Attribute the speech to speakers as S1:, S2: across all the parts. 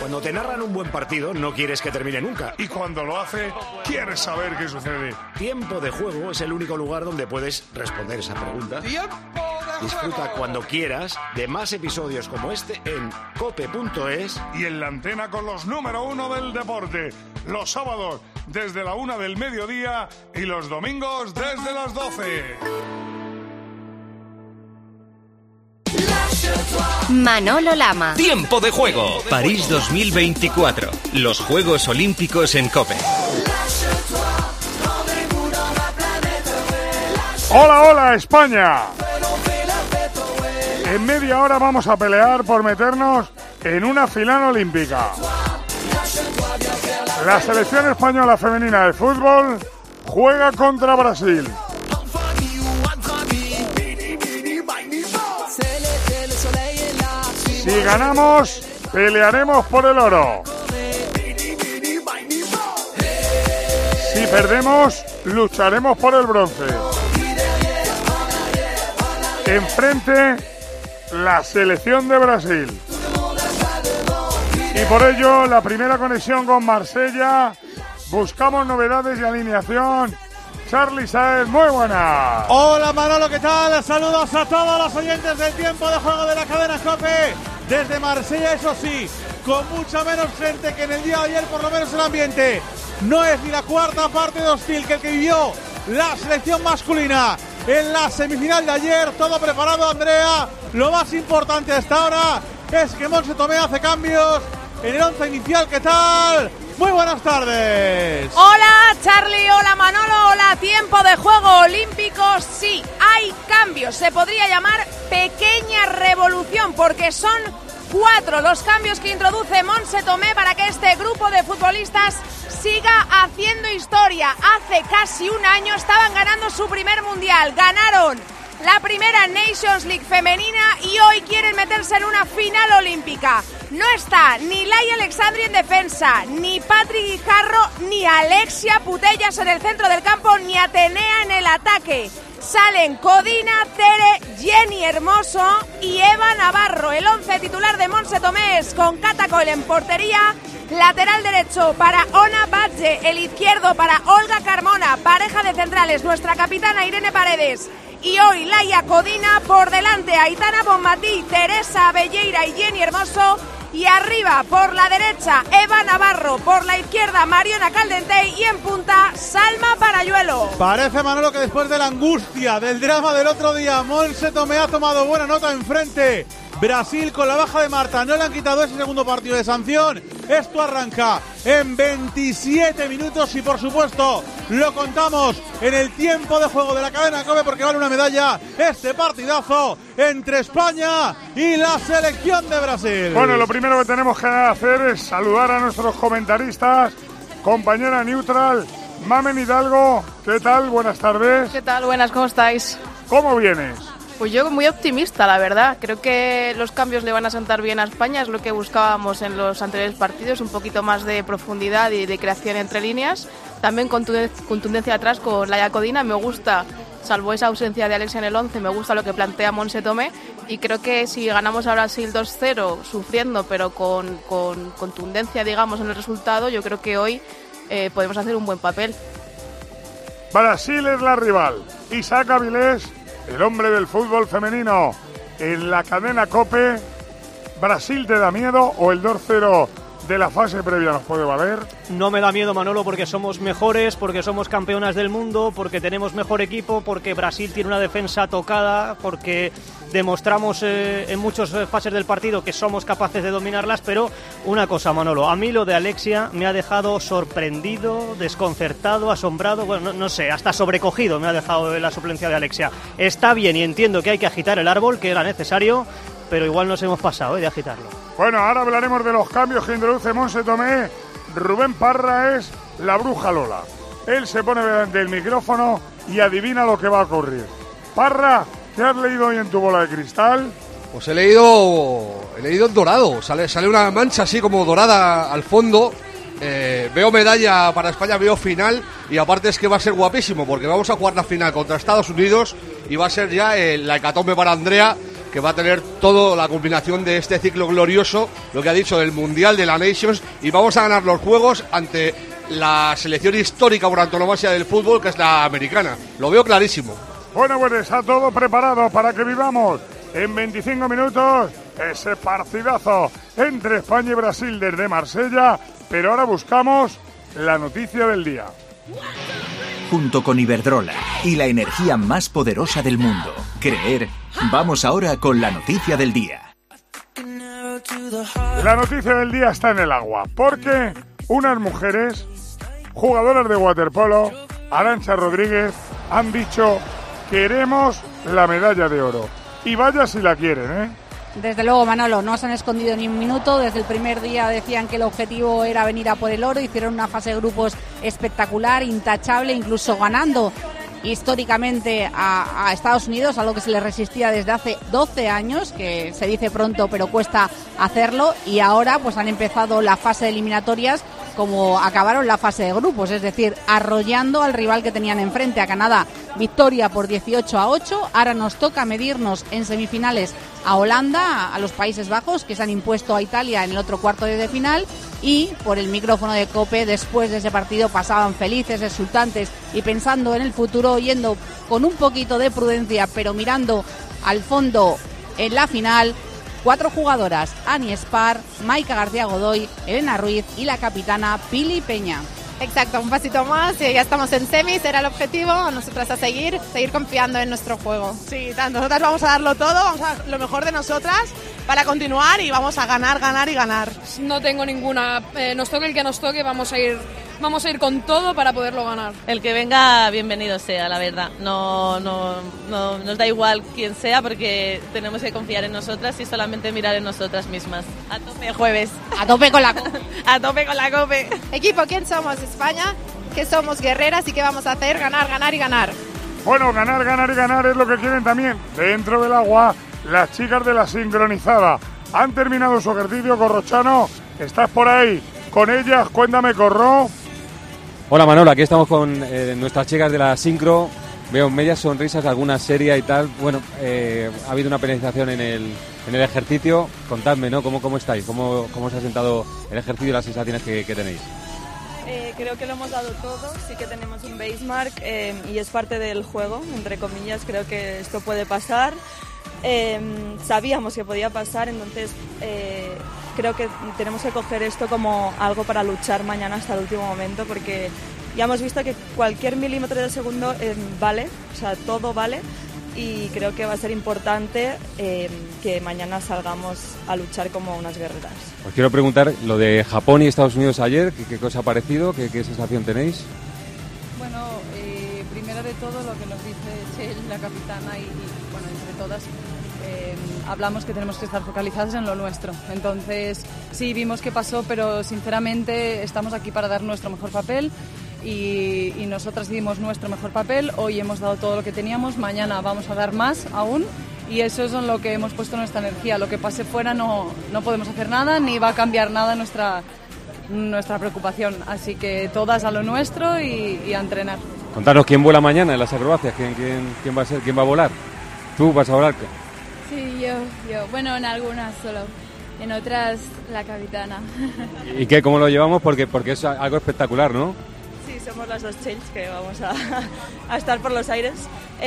S1: Cuando te narran un buen partido, no quieres que termine nunca.
S2: Y cuando lo hace, quieres saber qué sucede.
S1: Tiempo de Juego es el único lugar donde puedes responder esa pregunta. Disfruta cuando quieras de más episodios como este en cope.es
S2: y en la antena con los número 1 del deporte. Los sábados desde la 1 del mediodía y los domingos desde las 12.
S3: Manolo Lama.
S4: Tiempo de Juego. París 2024. Los Juegos Olímpicos en COPE.
S2: ¡Hola, hola, España! En media hora vamos a pelear por meternos en una final olímpica. La selección española femenina de fútbol juega contra Brasil. Si ganamos, pelearemos por el oro. Si perdemos, lucharemos por el bronce. Enfrente, la selección de Brasil. Y por ello, la primera conexión con Marsella. Buscamos novedades y alineación. Charly Sáez, muy buena.
S5: Hola Manolo, ¿qué tal? Saludos a todos los oyentes del Tiempo de Juego de la cadena COPE. Desde Marsella, eso sí, con mucha menos gente que en el día de ayer, por lo menos el ambiente no es ni la cuarta parte de hostil que el que vivió la selección masculina en la semifinal de ayer. Todo preparado, Andrea. Lo más importante hasta ahora es que Montse Tomé hace cambios en el once inicial. ¿Qué tal? Muy buenas tardes.
S6: Hola Charly, hola Manolo, hola Tiempo de Juego Olímpico. Sí, hay cambios, se podría llamar pequeña revolución porque son 4 los cambios que introduce Montse Tomé para que este grupo de futbolistas siga haciendo historia. Hace casi un año estaban ganando su primer mundial, ganaron la primera Nations League femenina y hoy quieren meterse en una final olímpica. No está ni Laia Alexandri en defensa, ni Patri Guijarro, ni Alexia Putellas en el centro del campo, ni Atenea en el ataque. Salen Codina, Tere, Jenny Hermoso y Eva Navarro. El 11 titular de Montse Tomé es con Cata Coll en portería. Lateral derecho para Ona Batlle, el izquierdo para Olga Carmona. Pareja de centrales, nuestra capitana Irene Paredes. Y hoy Laia Codina, por delante Aitana Bonmatí, Teresa Belleira y Jenny Hermoso. Y arriba, por la derecha, Eva Navarro, por la izquierda, Mariona Caldentey y en punta, Salma Parayuelo.
S5: Parece, Manolo, que después de la angustia, del drama del otro día, Montse Tomé ha tomado buena nota enfrente. Brasil con la baja de Marta, no le han quitado ese segundo partido de sanción. Esto arranca en 27 minutos y por supuesto lo contamos en el Tiempo de Juego de la cadena COPE porque vale una medalla este partidazo entre España y la selección de Brasil.
S2: Bueno, lo primero que tenemos que hacer es saludar a nuestros comentaristas. Compañera neutral, Mamen Hidalgo, ¿qué tal? Buenas tardes.
S7: ¿Qué tal? Buenas, ¿cómo estáis?
S2: ¿Cómo vienes?
S7: Pues yo muy optimista, la verdad. Creo que los cambios le van a sentar bien a España, es lo que buscábamos en los anteriores partidos, un poquito más de profundidad y de creación entre líneas. También contundencia atrás con Laia Codina, me gusta, salvo esa ausencia de Alexia en el 11, me gusta lo que plantea Montse Tomé y creo que si ganamos a Brasil 2-0, sufriendo pero con contundencia, digamos, en el resultado, yo creo que hoy podemos hacer un buen papel.
S2: Brasil es la rival. Isaac Avilés, el hombre del fútbol femenino en la cadena COPE. ¿Brasil te da miedo o el 2-0 de la fase previa nos puede valer?
S8: No me da miedo, Manolo, porque somos mejores, porque somos campeonas del mundo, porque tenemos mejor equipo, porque Brasil tiene una defensa tocada, porque demostramos en muchas fases del partido que somos capaces de dominarlas, pero una cosa, Manolo, a mí lo de Alexia me ha dejado sorprendido, desconcertado, asombrado, bueno, no sé, hasta sobrecogido me ha dejado la suplencia de Alexia. Está bien y entiendo que hay que agitar el árbol, que era necesario, pero igual nos hemos pasado de agitarlo.
S2: Bueno, ahora hablaremos de los cambios que introduce Montse Tomé. Rubén Parra es la bruja Lola. Él se pone delante del micrófono y adivina lo que va a ocurrir. Parra, ¿qué has leído hoy en tu bola de cristal?
S9: Pues he leído en dorado. Sale una mancha así como dorada al fondo. Veo medalla para España, veo final. Y aparte es que va a ser guapísimo porque vamos a jugar la final contra Estados Unidos y va a ser ya la hecatombe para Andrea, que va a tener toda la combinación de este ciclo glorioso, lo que ha dicho del Mundial, de la Nations, y vamos a ganar los juegos ante la selección histórica por antonomasia del fútbol, que es la americana. Lo veo clarísimo.
S2: Bueno, pues está todo preparado para que vivamos en 25 minutos ese partidazo entre España y Brasil desde Marsella, pero ahora buscamos la noticia del día.
S10: Junto con Iberdrola y la energía más poderosa del mundo, Creer, vamos ahora con la noticia del día.
S2: La noticia del día está en el agua, porque unas mujeres, jugadoras de waterpolo, Arantxa Rodríguez, han dicho: queremos la medalla de oro. Y vaya si la quieren, ¿eh?
S11: Desde luego, Manolo, no se han escondido ni un minuto. Desde el primer día decían que el objetivo era venir a por el oro. Hicieron una fase de grupos espectacular, intachable, incluso ganando históricamente a Estados Unidos, algo que se les resistía desde hace 12 años, que se dice pronto pero cuesta hacerlo, y ahora pues han empezado la fase de eliminatorias como acabaron la fase de grupos, es decir, arrollando al rival que tenían enfrente, a Canadá. Victoria por 18-8, ahora nos toca medirnos en semifinales a Holanda, a los Países Bajos, que se han impuesto a Italia en el otro cuarto de final, y por el micrófono de COPE después de ese partido pasaban felices, exultantes y pensando en el futuro, yendo con un poquito de prudencia, pero mirando al fondo en la final. 4 jugadoras: Ani Espar, Maika García Godoy, Elena Ruiz y la capitana Pili Peña.
S12: Exacto, un pasito más y ya estamos en semis, era el objetivo, nosotras a seguir confiando en nuestro juego.
S13: Sí, nosotras vamos a darlo todo, vamos a dar lo mejor de nosotras para continuar y vamos a ganar y ganar.
S14: No tengo ninguna, nos toque el que nos toque, vamos a ir con todo para poderlo ganar.
S15: El que venga, bienvenido sea, la verdad. No nos da igual quién sea, porque tenemos que confiar en nosotras y solamente mirar en nosotras mismas. A tope el jueves.
S11: A tope con la COPE.
S15: A tope con la COPE.
S12: Equipo, ¿quién somos? España, que somos guerreras y ¿qué vamos a hacer? Ganar y ganar.
S2: Bueno, ganar y ganar es lo que quieren también dentro del agua las chicas de la sincronizada. Han terminado su ejercicio. Corrochano, estás por ahí con ellas, cuéntame, Corro.
S16: Hola Manolo, aquí estamos con nuestras chicas de la sincro. Veo medias sonrisas, alguna seria y tal. Bueno, ha habido una penalización en el ejercicio. Contadme, ¿no? ¿Cómo estáis? ¿Cómo se ha sentado el ejercicio y las sensaciones que tenéis?
S15: Creo que lo hemos dado todo, sí que tenemos un basemark y es parte del juego, entre comillas. Creo que esto puede pasar. Sabíamos que podía pasar, entonces creo que tenemos que coger esto como algo para luchar mañana hasta el último momento, porque ya hemos visto que cualquier milímetro de segundo vale, o sea, todo vale, y creo que va a ser importante que mañana salgamos a luchar como unas guerreras.
S16: Os quiero preguntar lo de Japón y Estados Unidos ayer, ¿qué cosa ha parecido? ¿Qué sensación tenéis?
S17: Bueno, primero de todo lo que nos dice Chel, la capitana, y bueno, entre todas hablamos que tenemos que estar focalizadas en lo nuestro. Entonces sí, vimos qué pasó, pero sinceramente estamos aquí para dar nuestro mejor papel y nosotras dimos nuestro mejor papel. Hoy hemos dado todo lo que teníamos, mañana vamos a dar más aún, y eso es en lo que hemos puesto nuestra energía. Lo que pase fuera no podemos hacer nada, ni va a cambiar nada nuestra preocupación, así que todas a lo nuestro y a entrenar.
S16: Contanos, ¿quién vuela mañana en las acrobacias? ¿Quién va a ser? ¿Quién va a volar? ¿Tú vas a volar?
S18: Sí, yo. Bueno, en algunas solo, en otras la capitana.
S16: ¿Y qué? ¿Cómo lo llevamos? Porque es algo espectacular, ¿no?
S15: Sí, somos las dos Chels que vamos a estar por los aires.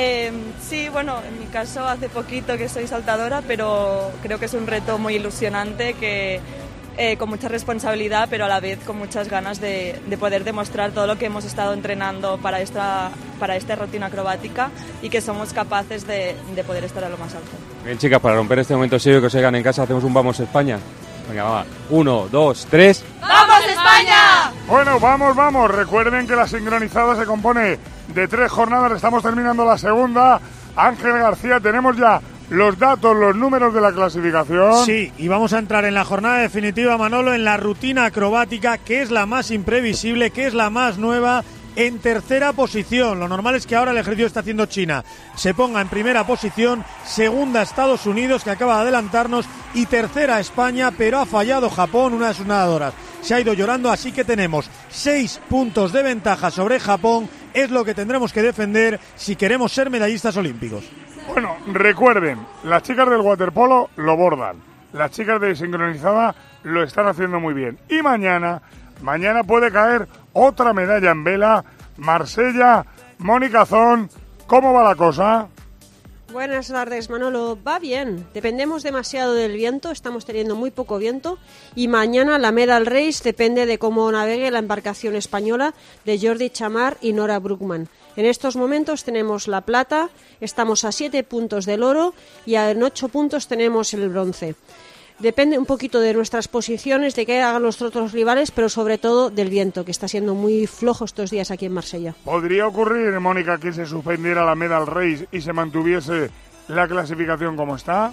S15: Sí, bueno, en mi caso hace poquito que soy saltadora, pero creo que es un reto muy ilusionante, que con mucha responsabilidad, pero a la vez con muchas ganas de poder demostrar todo lo que hemos estado entrenando para esta rutina acrobática, y que somos capaces de poder estar a lo más alto.
S16: Bien, chicas, para romper este momento serio que os oigan en casa, hacemos un Vamos España. Venga, va. 1, 2, 3.
S13: ¡Vamos España!
S2: Bueno, vamos. Recuerden que la sincronizada se compone de 3 jornadas. Estamos terminando la segunda. Ángel García, tenemos ya los datos, los números de la clasificación.
S19: Sí, y vamos a entrar en la jornada definitiva, Manolo, en la rutina acrobática, que es la más imprevisible, que es la más nueva. En tercera posición, lo normal es que ahora el ejercicio está haciendo China se ponga en primera posición, segunda Estados Unidos, que acaba de adelantarnos, y tercera España, pero ha fallado Japón, una de sus nadadoras se ha ido llorando, así que tenemos 6 puntos de ventaja sobre Japón. Es lo que tendremos que defender si queremos ser medallistas olímpicos.
S2: Bueno, recuerden, las chicas del waterpolo lo bordan, las chicas de sincronizada lo están haciendo muy bien. Y mañana puede caer otra medalla en vela. Marsella, Mónica Zon, ¿cómo va la cosa?
S20: Buenas tardes, Manolo. Va bien. Dependemos demasiado del viento, estamos teniendo muy poco viento y mañana la Medal Race depende de cómo navegue la embarcación española de Jordi Chamar y Nora Bruckmann. En estos momentos tenemos la plata, estamos a 7 puntos del oro y en 8 puntos tenemos el bronce. Depende un poquito de nuestras posiciones, de qué hagan los otros rivales, pero sobre todo del viento, que está siendo muy flojo estos días aquí en Marsella.
S2: ¿Podría ocurrir, Mónica, que se suspendiera la Medal Race y se mantuviese la clasificación como está?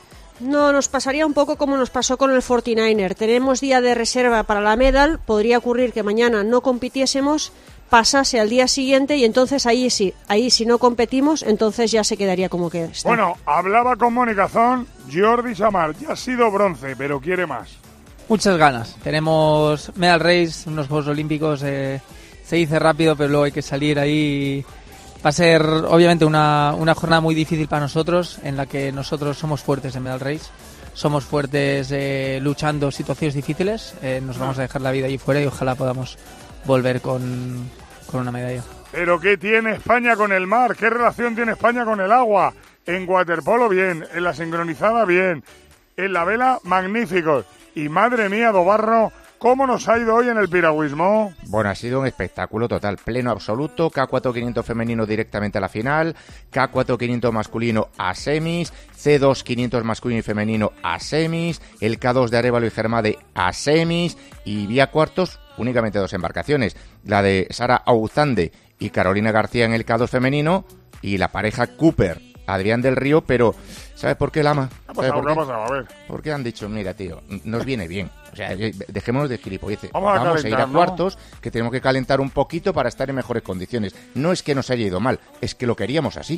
S20: No, nos pasaría un poco como nos pasó con el 49er. Tenemos día de reserva para la medal, podría ocurrir que mañana no compitiésemos, pasase al día siguiente y entonces ahí si no competimos, entonces ya se quedaría como que está.
S2: Bueno, hablaba con Mónica Zon, Jordi Chamar, ya ha sido bronce, pero quiere más.
S21: Muchas ganas, tenemos Medal Race, unos Juegos Olímpicos, se dice rápido, pero luego hay que salir ahí. Va a ser obviamente una jornada muy difícil para nosotros, en la que nosotros somos fuertes en Medal Race, somos fuertes luchando situaciones difíciles, nos vamos a dejar la vida allí fuera y ojalá podamos volver con una medalla.
S2: ¿Pero qué tiene España con el mar? ¿Qué relación tiene España con el agua? En waterpolo bien, en la sincronizada bien, en la vela magníficos. Y madre mía, Dobarro, ¿cómo nos ha ido hoy en el piragüismo?
S22: Bueno, ha sido un espectáculo total, pleno absoluto, K4 500 femenino directamente a la final, K4 500 masculino a semis, C2 500 masculino y femenino a semis, el K2 de Arévalo y Germade a semis y vía cuartos únicamente 2 embarcaciones, la de Sara Auzande y Carolina García en el K2 femenino y la pareja Cooper, Adrián del Río, pero ¿sabes por qué, Lama?
S2: ¿Qué ha pasado? A ver.
S22: Porque han dicho, mira, tío, nos viene bien. O sea, dejémonos de gilipolleces.
S2: Vamos
S22: a ir a cuartos, que tenemos que calentar un poquito para estar en mejores condiciones. No es que nos haya ido mal, es que lo queríamos así.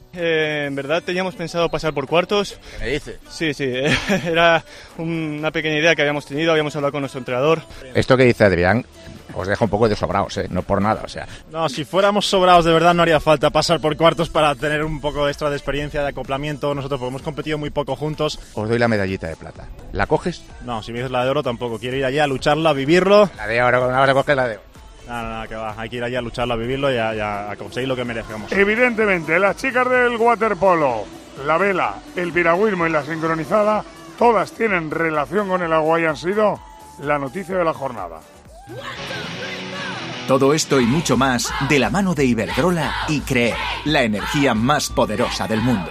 S23: En verdad teníamos pensado pasar por cuartos.
S22: ¿Qué me dices?
S23: Sí, era una pequeña idea que habíamos tenido, habíamos hablado con nuestro entrenador.
S22: Esto que dice Adrián os deja un poco de sobrados, no por nada, o sea.
S24: No, si fuéramos sobrados de verdad no haría falta pasar por cuartos para tener un poco extra de experiencia, de acoplamiento. Nosotros hemos competido muy poco juntos.
S22: Os doy la medallita de plata. ¿La coges?
S24: No, si me dices la de oro tampoco. Quiero ir allí a lucharla, a vivirlo.
S22: La de oro, ahora coges la de oro.
S24: No, que va. Hay que ir allí a lucharlo, a vivirlo y a conseguir lo que merecemos.
S2: Evidentemente, las chicas del waterpolo, la vela, el piragüismo y la sincronizada, todas tienen relación con el agua y han sido la noticia de la jornada.
S10: Todo esto y mucho más de la mano de Iberdrola y Creer, la energía más poderosa del mundo.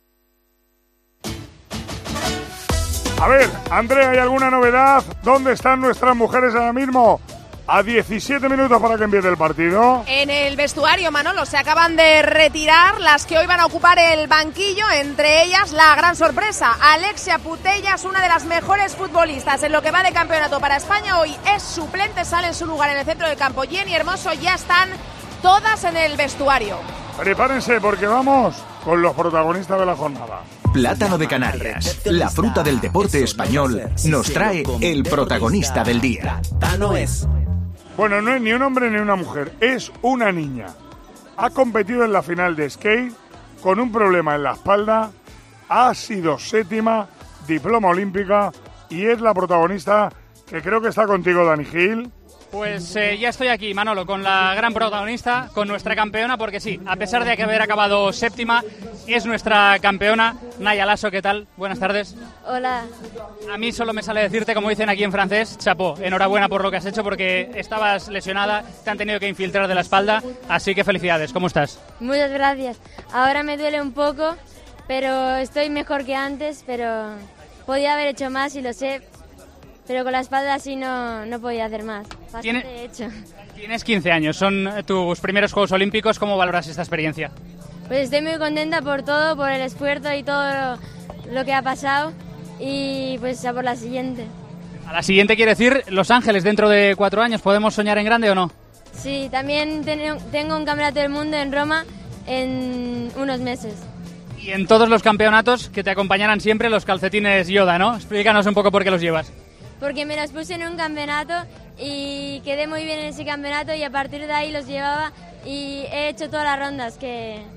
S2: A ver, Andrea, ¿hay alguna novedad? ¿Dónde están nuestras mujeres ahora mismo? A 17 minutos para que empiece el partido.
S6: En el vestuario, Manolo, se acaban de retirar las que hoy van a ocupar el banquillo, entre ellas la gran sorpresa, Alexia Putellas, una de las mejores futbolistas en lo que va de campeonato para España, hoy es suplente, sale en su lugar en el centro del campo. Jenny Hermoso, ya están todas en el vestuario.
S2: Prepárense porque vamos con los protagonistas de la jornada.
S10: Plátano de Canarias, la fruta del deporte español, nos trae el protagonista del día.
S2: Bueno, no es ni un hombre ni una mujer, es una niña. Ha competido en la final de skate con un problema en la espalda, ha sido séptima, diploma olímpica y es la protagonista que creo que está contigo, Dani Gil.
S25: Pues ya estoy aquí, Manolo, con la gran protagonista, con nuestra campeona, porque sí, a pesar de haber acabado séptima, es nuestra campeona. Naya Lasso, ¿qué tal? Buenas tardes.
S26: Hola.
S25: A mí solo me sale decirte, como dicen aquí en francés, chapeau, enhorabuena por lo que has hecho, porque estabas lesionada, te han tenido que infiltrar de la espalda, así que felicidades, ¿cómo estás?
S26: Muchas gracias. Ahora me duele un poco, pero estoy mejor que antes, pero podía haber hecho más y lo sé. Pero con la espalda así no podía hacer más. Bastante hecho.
S25: Tienes 15 años, son tus primeros Juegos Olímpicos. ¿Cómo valoras esta experiencia?
S26: Pues estoy muy contenta por todo, por el esfuerzo y todo lo que ha pasado. Y pues a por la siguiente.
S25: A la siguiente quiere decir Los Ángeles dentro de 4 años. ¿Podemos soñar en grande o no?
S26: Sí, también tengo un campeonato del mundo en Roma en unos meses.
S25: Y en todos los campeonatos que te acompañarán siempre los calcetines Yoda, ¿no? Explícanos un poco por qué los llevas.
S26: Porque me los puse en un campeonato y quedé muy bien en ese campeonato y a partir de ahí los llevaba y he hecho todas las rondas que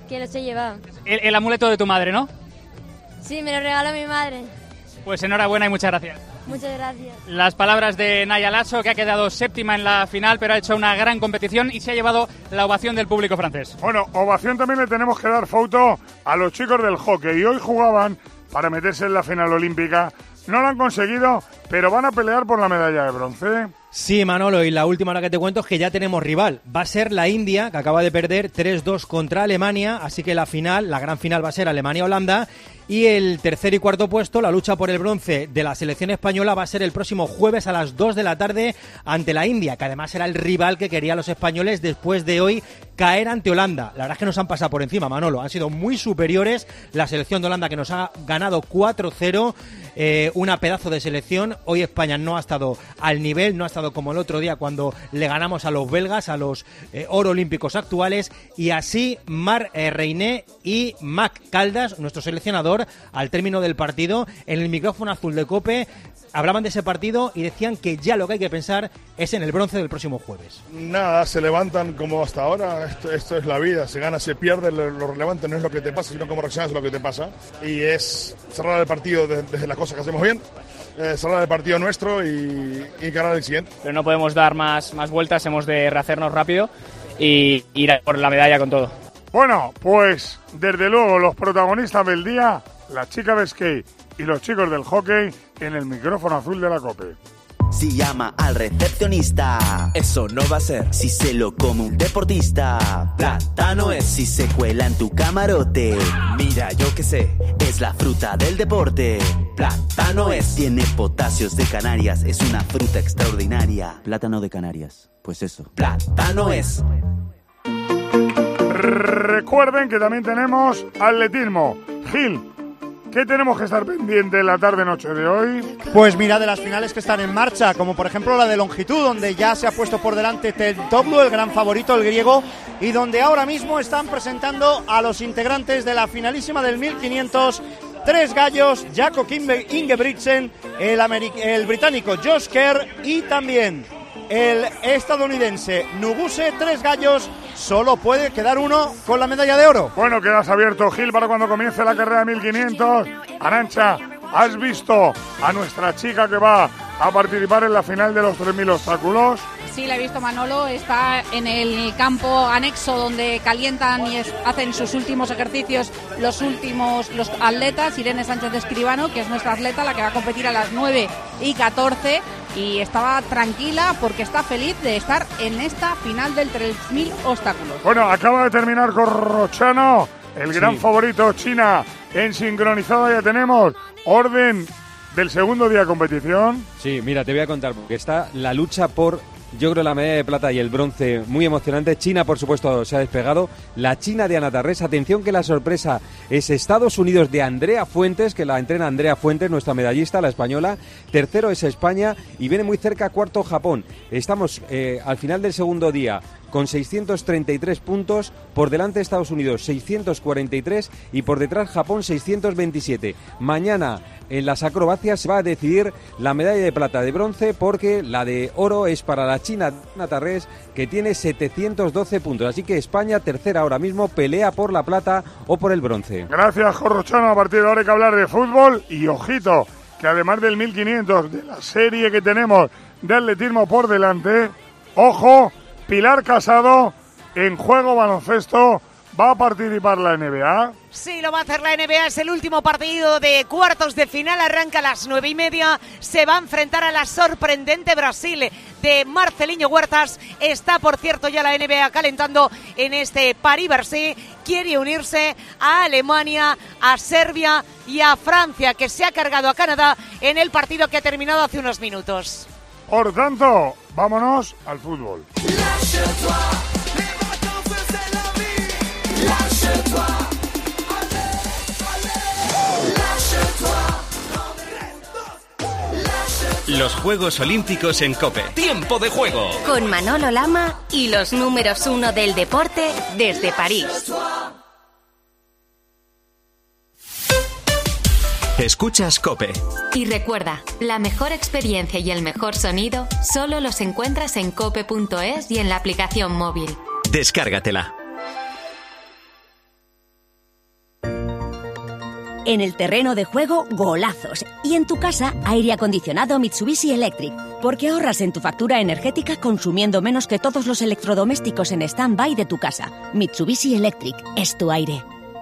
S26: que los he llevado.
S25: El amuleto de tu madre, ¿no?
S26: Sí, me lo regaló mi madre.
S25: Pues enhorabuena y muchas gracias.
S26: Muchas gracias.
S25: Las palabras de Naya Lasso, que ha quedado séptima en la final, pero ha hecho una gran competición y se ha llevado la ovación del público francés.
S2: Bueno, ovación también le tenemos que dar foto a los chicos del hockey. Y hoy jugaban para meterse en la final olímpica. No lo han conseguido, pero van a pelear por la medalla de bronce.
S1: Sí, Manolo, y la última hora que te cuento es que ya tenemos rival. Va a ser la India, que acaba de perder 3-2 contra Alemania, así que la final, la gran final va a ser Alemania-Holanda. Y el tercer y cuarto puesto, la lucha por el bronce de la selección española, va a ser el próximo jueves a las 2 de la tarde ante la India, que además era el rival que querían los españoles después de hoy caer ante Holanda. La verdad es que nos han pasado por encima, Manolo. Han sido muy superiores. La selección de Holanda, que nos ha ganado 4-0, una pedazo de selección. Hoy España no ha estado al nivel, no ha estado como el otro día cuando le ganamos a los belgas, a los oro olímpicos actuales. Y así Marc Reiné y Mac Caldas, nuestro seleccionador, al término del partido, en el micrófono azul de COPE, hablaban de ese partido y decían que ya lo que hay que pensar es en el bronce del próximo jueves.
S3: Nada, se levantan como hasta ahora, esto es la vida, se gana, se pierde, lo relevante no es lo que te pasa, sino cómo reaccionas a lo que te pasa, y es cerrar el partido desde las cosas que hacemos bien, cerrar el partido nuestro y ganar el siguiente.
S25: Pero no podemos dar más vueltas, hemos de rehacernos rápido y ir a por la medalla con todo.
S2: Bueno, pues desde luego los protagonistas del día, la chica de skate y los chicos del hockey en el micrófono azul de la COPE.
S4: Si llama al recepcionista, eso no va a ser. Si se lo come un deportista, plátano es. Si se cuela en tu camarote, mira, yo qué sé, es la fruta del deporte. Plátano es. Tiene potasios de Canarias, es una fruta extraordinaria. Plátano de Canarias, pues eso, plátano es.
S2: Recuerden que también tenemos atletismo. Gil, ¿qué tenemos que estar pendiente la tarde-noche de hoy?
S19: Pues mira, de las finales que están en marcha, como por ejemplo la de longitud, donde ya se ha puesto por delante Tedoglu, el gran favorito, el griego, y donde ahora mismo están presentando a los integrantes de la finalísima del 1500, 3 gallos, Jakob Ingebrigtsen, el británico Josh Kerr y también el estadounidense Nuguse. 3 gallos, solo puede quedar uno con la medalla de oro.
S2: Bueno, quedas abierto, Gil, para cuando comience la carrera de 1500. Arantxa, ¿has visto a nuestra chica que va a participar en la final de los 3000 obstáculos?
S11: Sí, la he visto, Manolo. Está en el campo anexo donde calientan y hacen sus últimos ejercicios los atletas. Irene Sánchez Escribano, que es nuestra atleta, la que va a competir a las 9:14. Y estaba tranquila porque está feliz de estar en esta final del 3000 obstáculos.
S2: Bueno, acaba de terminar Corrochano, el gran favorito. China en sincronizado, ya tenemos orden del segundo día de competición.
S16: Sí, mira, te voy a contar, porque está la lucha por, yo creo, la medalla de plata y el bronce muy emocionante. China, por supuesto, se ha despegado. La China de Ana Tarrés. Atención que la sorpresa es Estados Unidos de Andrea Fuentes, que la entrena Andrea Fuentes, nuestra medallista, la española. Tercero es España y viene muy cerca cuarto Japón. Estamos al final del segundo día con 633 puntos, por delante Estados Unidos 643 y por detrás Japón 627. Mañana en las acrobacias se va a decidir la medalla de plata, de bronce, porque la de oro es para la China Ana Tarrés, que tiene 712 puntos. Así que España, tercera ahora mismo, pelea por la plata o por el bronce.
S2: Gracias, Corrochano. A partir de ahora hay que hablar de fútbol y ojito, que además del 1500, de la serie que tenemos de atletismo por delante, ojo, Pilar Casado, en juego baloncesto, ¿va a participar la NBA?
S5: Sí, lo va a hacer la NBA, es el último partido de cuartos de final, arranca a las 9:30, se va a enfrentar a la sorprendente Brasil de Marcelinho Huertas. Está, por cierto, ya la NBA calentando en este París-Bercy, quiere unirse a Alemania, a Serbia y a Francia, que se ha cargado a Canadá en el partido que ha terminado hace unos minutos.
S2: Por tanto, vámonos al fútbol.
S7: Los Juegos Olímpicos en COPE. ¡Tiempo de juego!
S8: Con Manolo Lama y los números 1 del deporte desde París.
S7: Escuchas COPE.
S8: Y recuerda, la mejor experiencia y el mejor sonido solo los encuentras en cope.es y en la aplicación móvil.
S7: Descárgatela.
S9: En el terreno de juego, golazos. Y en tu casa, aire acondicionado Mitsubishi Electric. Porque ahorras en tu factura energética consumiendo menos que todos los electrodomésticos en stand-by de tu casa. Mitsubishi Electric es tu aire.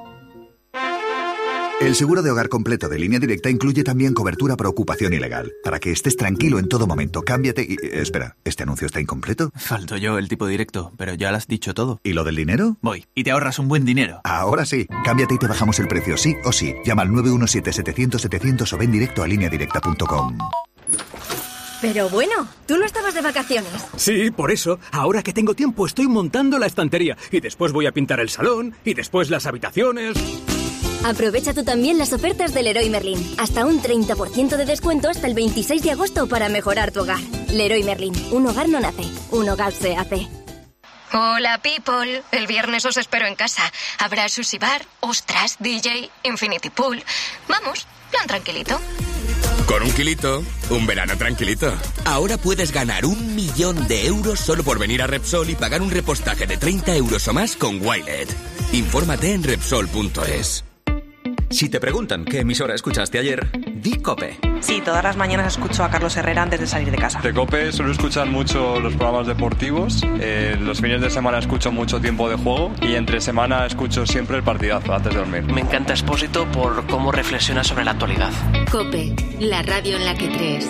S12: El seguro de hogar completo de Línea Directa incluye también cobertura por ocupación ilegal. Para que estés tranquilo en todo momento, cámbiate y... espera, ¿este anuncio está incompleto?
S14: Falto yo, el tipo directo, pero ya lo has dicho todo.
S12: ¿Y lo del dinero?
S14: Voy, y te ahorras un buen dinero.
S12: Ahora sí. Cámbiate y te bajamos el precio, sí o sí. Llama al 917-700-700 o ven directo a lineadirecta.com.
S9: Pero bueno, ¿tú no estabas de vacaciones?
S15: Sí, por eso, ahora que tengo tiempo estoy montando la estantería. Y después voy a pintar el salón, y después las habitaciones...
S9: Aprovecha tú también las ofertas del Leroy Merlin. Hasta un 30% de descuento hasta el 26 de agosto para mejorar tu hogar. Leroy Merlin. Un hogar no nace, un hogar se hace.
S17: Hola, people. El viernes os espero en casa. Habrá sushi bar, ostras, DJ, infinity pool. Vamos, plan tranquilito.
S18: Con 1 kilito, un verano tranquilito. Ahora puedes ganar 1 millón de euros solo por venir a Repsol y pagar un repostaje de 30 euros o más con Wilet. Infórmate en Repsol.es.
S7: Si te preguntan qué emisora escuchaste ayer, di COPE.
S27: Sí, todas las mañanas escucho a Carlos Herrera antes de salir de casa.
S28: De COPE suelo escuchar mucho los programas deportivos, los fines de semana escucho mucho Tiempo de Juego y entre semana escucho siempre el partidazo antes de dormir.
S29: Me encanta Expósito por cómo reflexiona sobre la actualidad.
S8: COPE, la radio en la que crees.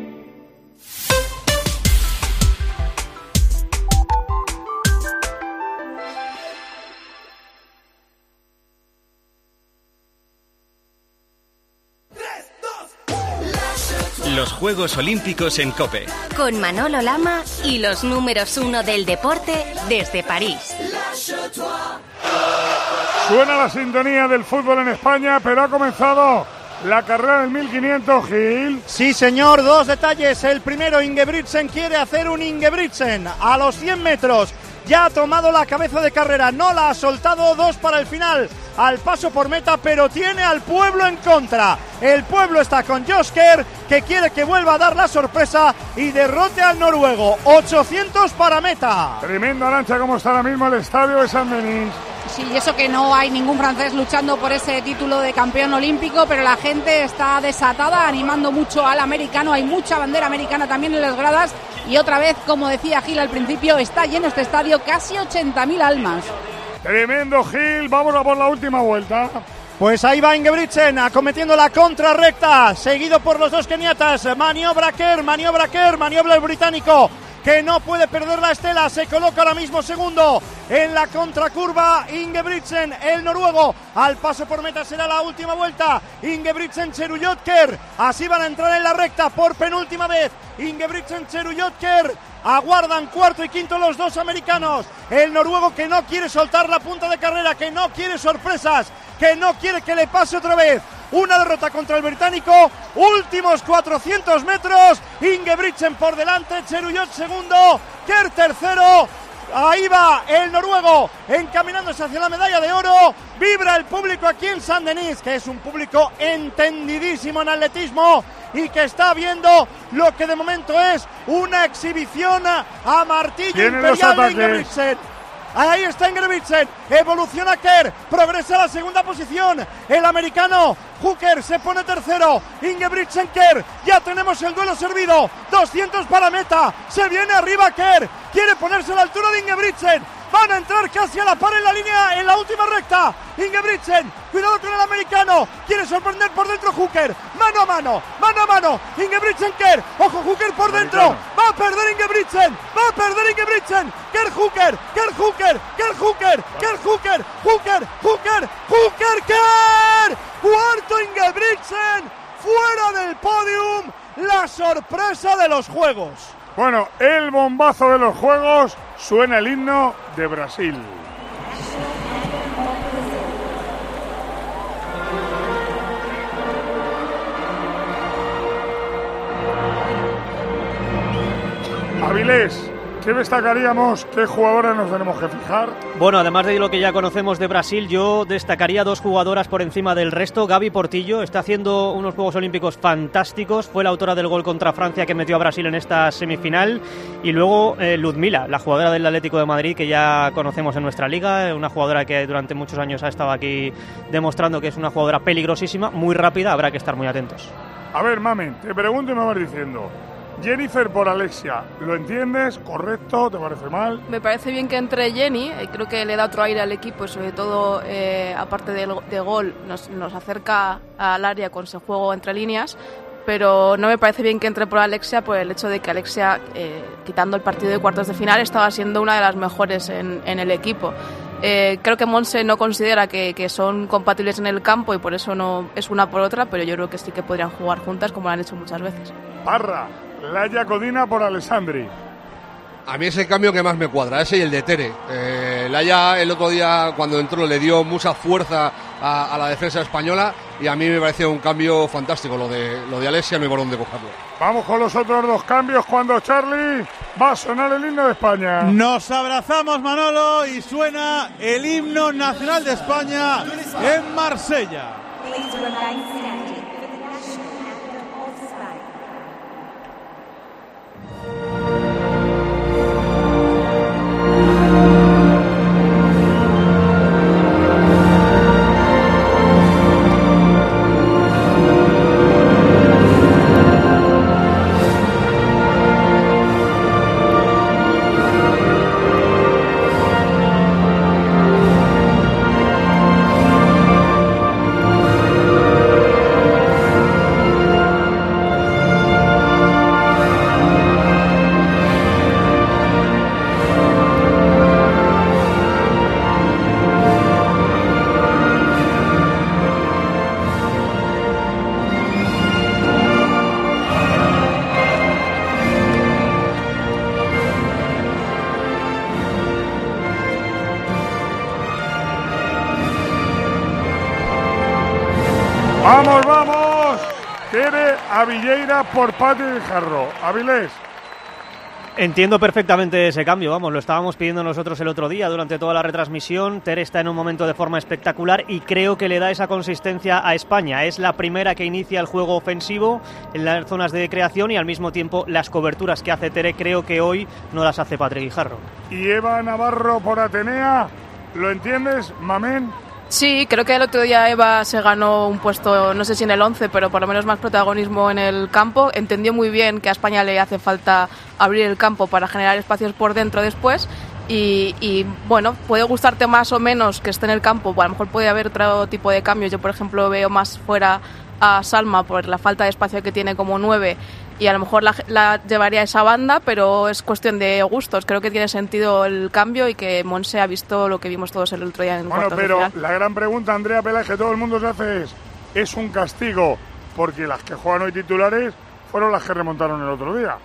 S7: Los Juegos Olímpicos en COPE.
S8: Con Manolo Lama y los números 1 del deporte desde París.
S2: Suena la sintonía del fútbol en España, pero ha comenzado la carrera del 1500, Gil.
S19: Sí, señor, 2 detalles. El primero, Ingebrigtsen quiere hacer un Ingebrigtsen a los 100 metros. Ya ha tomado la cabeza de carrera, no la ha soltado, 2 para el final. Al paso por meta, pero tiene al pueblo en contra. El pueblo está con Josh Kerr, que quiere que vuelva a dar la sorpresa y derrote al noruego. 800 para meta.
S2: Tremendo, Arancha, como está ahora mismo el estadio de San Denis.
S11: Sí, y eso que no hay ningún francés luchando por ese título de campeón olímpico, pero la gente está desatada, animando mucho al americano. Hay mucha bandera americana también en las gradas. Y otra vez, como decía Gil al principio, está lleno este estadio, casi 80.000 almas.
S2: Tremendo, Gil, vamos a por la última vuelta.
S19: Pues ahí va Ingebrigtsen acometiendo la contrarrecta, seguido por los dos keniatas. Maniobra el británico, que no puede perder la estela, se coloca ahora mismo segundo en la contracurva. Ingebrigtsen, el noruego, al paso por meta será la última vuelta. Ingebrigtsen, Cheruyot Kerr, así van a entrar en la recta por penúltima vez. Ingebrigtsen, Cheruyot Kerr, aguardan cuarto y quinto los dos americanos. El noruego, que no quiere soltar la punta de carrera, que no quiere sorpresas, que no quiere que le pase otra vez una derrota contra el británico. Últimos 400 metros, Ingebrigtsen por delante, Cheruyot segundo, Kerr tercero. Ahí va el noruego encaminándose hacia la medalla de oro. Vibra el público aquí en San Denis, que es un público entendidísimo en atletismo y que está viendo lo que de momento es una exhibición a martillo imperial de Ingebrigtsen. Ahí está Ingebrigtsen, evoluciona Kerr, progresa a la segunda posición. El americano Hooker se pone tercero. Ingebrigtsen, Kerr, ya tenemos el duelo servido. 200 para meta, se viene arriba Kerr, quiere ponerse a la altura de Ingebrigtsen. Van a entrar casi a la par en la línea, en la última recta. Ingebrigtsen, cuidado con el americano, quiere sorprender por dentro Hooker. Mano a mano, Ingebrigtsen, Kerr, ojo Hooker por dentro. Va a perder Ingebrigtsen, Kerr Hooker, Kerr. Cuarto Ingebrigtsen, fuera del podium, la sorpresa de los Juegos.
S2: Bueno, el bombazo de los Juegos, suena el himno de Brasil. Avilés, ¿Qué destacaríamos? ¿Qué jugadoras nos tenemos que fijar?
S6: Bueno, además de lo que ya conocemos de Brasil, yo destacaría 2 jugadoras por encima del resto. Gaby Portillo está haciendo unos Juegos Olímpicos fantásticos. Fue la autora del gol contra Francia que metió a Brasil en esta semifinal. Y luego Ludmila, la jugadora del Atlético de Madrid, que ya conocemos en nuestra liga. Una jugadora que durante muchos años ha estado aquí demostrando que es una jugadora peligrosísima, muy rápida. Habrá que estar muy atentos.
S2: A ver, Mamen, te pregunto y me vas diciendo. Jennifer por Alexia, ¿lo entiendes? ¿Correcto? ¿Te parece mal?
S10: Me parece bien que entre Jenny, creo que le da otro aire al equipo y sobre todo, aparte de gol, nos acerca al área con ese juego entre líneas, pero no me parece bien que entre por Alexia por el hecho de que Alexia, quitando el partido de cuartos de final, estaba siendo una de las mejores en el equipo. Creo que Monse no considera que son compatibles en el campo y por eso no es una por otra, pero yo creo que sí que podrían jugar juntas como lo han hecho muchas veces.
S2: Parra, Laia Codina por Alessandri.
S13: A mí es el cambio que más me cuadra, ese y el de Tere. Laia el otro día cuando entró le dio mucha fuerza a la defensa española y a mí me pareció un cambio fantástico. Lo de Alexia no hay por dónde cogerlo.
S2: Vamos con los otros 2 cambios cuando Charlie va a sonar el himno de España.
S19: Nos abrazamos, Manolo, y suena el himno nacional de España en Marsella.
S2: ¡Vamos, vamos! Tere Avilleira por Pati Guijarro. Avilés.
S6: Entiendo perfectamente ese cambio, vamos, lo estábamos pidiendo nosotros el otro día durante toda la retransmisión. Tere está en un momento de forma espectacular y creo que le da esa consistencia a España. Es la primera que inicia el juego ofensivo en las zonas de creación y al mismo tiempo las coberturas que hace Tere creo que hoy no las hace Patri Guijarro.
S2: Y Eva Navarro por Atenea, ¿lo entiendes, Mamén?
S10: Sí, creo que el otro día Eva se ganó un puesto, no sé si en el 11, pero por lo menos más protagonismo en el campo. Entendió muy bien que a España le hace falta abrir el campo para generar espacios por dentro después. Y bueno, puede gustarte más o menos que esté en el campo, a lo mejor puede haber otro tipo de cambios. Yo, por ejemplo, veo más fuera a Salma por la falta de espacio que tiene como 9 y a lo mejor la llevaría a esa banda, pero es cuestión de gustos. Creo que tiene sentido el cambio y que Monse ha visto lo que vimos todos el otro día en
S2: Bueno, pero la gran pregunta, Andrea Pela, que todo el mundo se hace es un castigo, porque las que juegan hoy titulares fueron las que remontaron el otro día.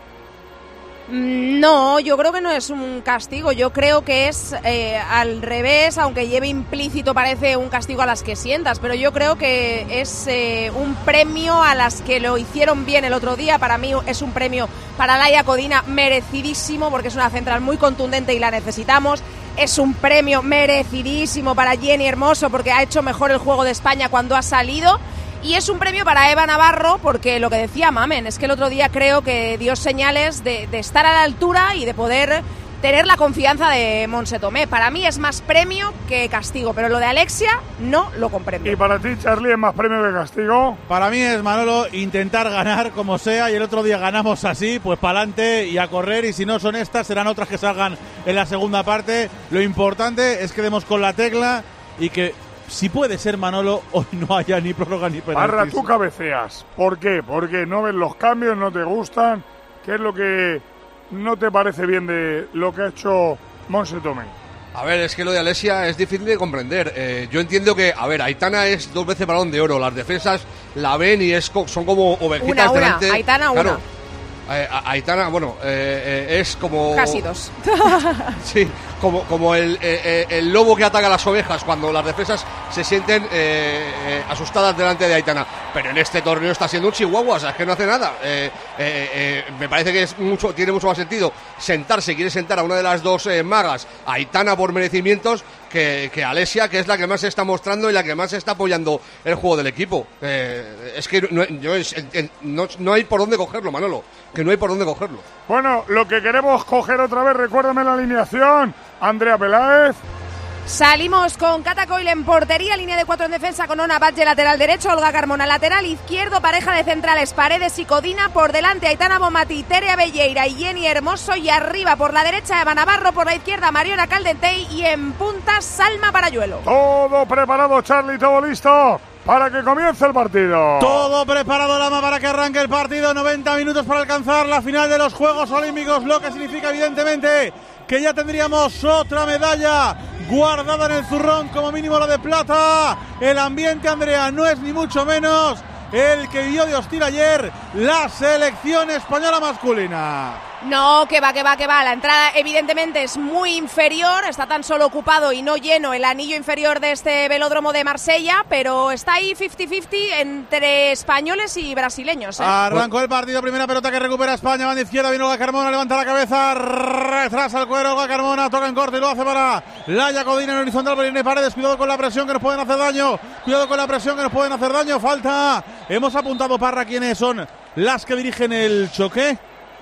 S20: No, yo creo que no es un castigo, yo creo que es al revés, aunque lleve implícito parece un castigo a las que sientas, pero yo creo que es un premio a las que lo hicieron bien el otro día. Para mí es un premio para Laia Codina merecidísimo porque es una central muy contundente y la necesitamos. Es un premio merecidísimo para Jenny Hermoso porque ha hecho mejor el juego de España cuando ha salido. Y es un premio para Eva Navarro porque lo que decía Mamen es que el otro día creo que dio señales de estar a la altura y de poder tener la confianza de Monse Tomé. Para mí es más premio que castigo, pero lo de Alexia no lo comprendo.
S2: ¿Y para ti, Charlie, es más premio que castigo?
S19: Para mí es, Manolo, intentar ganar como sea, y el otro día ganamos así, pues para adelante y a correr, y si no son estas serán otras que salgan en la segunda parte. Lo importante es que demos con la tecla y que, si puede ser, Manolo, hoy no haya ni prórroga ni penaltis.
S2: Parra, tú cabeceas. ¿Por qué? Porque no ves los cambios, no te gustan. ¿Qué es lo que no te parece bien de lo que ha hecho Monse Tomé?
S13: A ver, es que lo de Alexia es difícil de comprender. Yo entiendo que, a ver, Aitana es 2 veces Balón de Oro. Las defensas la ven y son como ovejitas delante.
S20: Aitana
S13: claro,
S20: una.
S13: Aitana, bueno, es como...
S20: Casi 2.
S13: Sí, como el lobo que ataca a las ovejas cuando las defensas se sienten asustadas delante de Aitana. Pero en este torneo está siendo un chihuahua, o sea, es que no hace nada. Me parece que tiene mucho más sentido quiere sentar a una de las dos magas, Aitana por merecimientos, que Alessia, que es la que más se está mostrando y la que más se está apoyando el juego del equipo. Es que no hay por dónde cogerlo, Manolo, que no hay por dónde cogerlo.
S2: Bueno, lo que queremos coger otra vez, recuérdame la alineación, Andrea Peláez.
S20: Salimos con Cata Coyle en portería, línea de 4 en defensa con Ona Batlle lateral derecho, Olga Carmona lateral izquierdo, pareja de centrales Paredes y Codina, por delante Aitana Bonmatí, Tere Abelleira y Jenny Hermoso, y arriba por la derecha Eva Navarro, por la izquierda Mariona Caldentey y en punta Salma Parayuelo.
S2: Todo preparado, Charlie, todo listo para que comience el partido.
S19: Todo preparado, Lama, para que arranque el partido. 90 minutos para alcanzar la final de los Juegos Olímpicos, lo que significa evidentemente que ya tendríamos otra medalla guardada en el zurrón, como mínimo la de plata. El ambiente, Andrea, no es ni mucho menos el que vivió de hostil ayer la selección española masculina.
S20: No, que va. La entrada evidentemente es muy inferior, está tan solo ocupado y no lleno el anillo inferior de este velódromo de Marsella, pero está ahí 50-50 entre españoles y brasileños.
S19: Arrancó el partido, primera pelota que recupera España, banda izquierda, viene Olga Carmona, levanta la cabeza, retrasa el cuero, Olga Carmona, toca en corte y lo hace para Laia Codina en horizontal, por Irene Paredes, cuidado con la presión que nos pueden hacer daño, falta. Hemos apuntado, Parra, quiénes son las que dirigen el choque.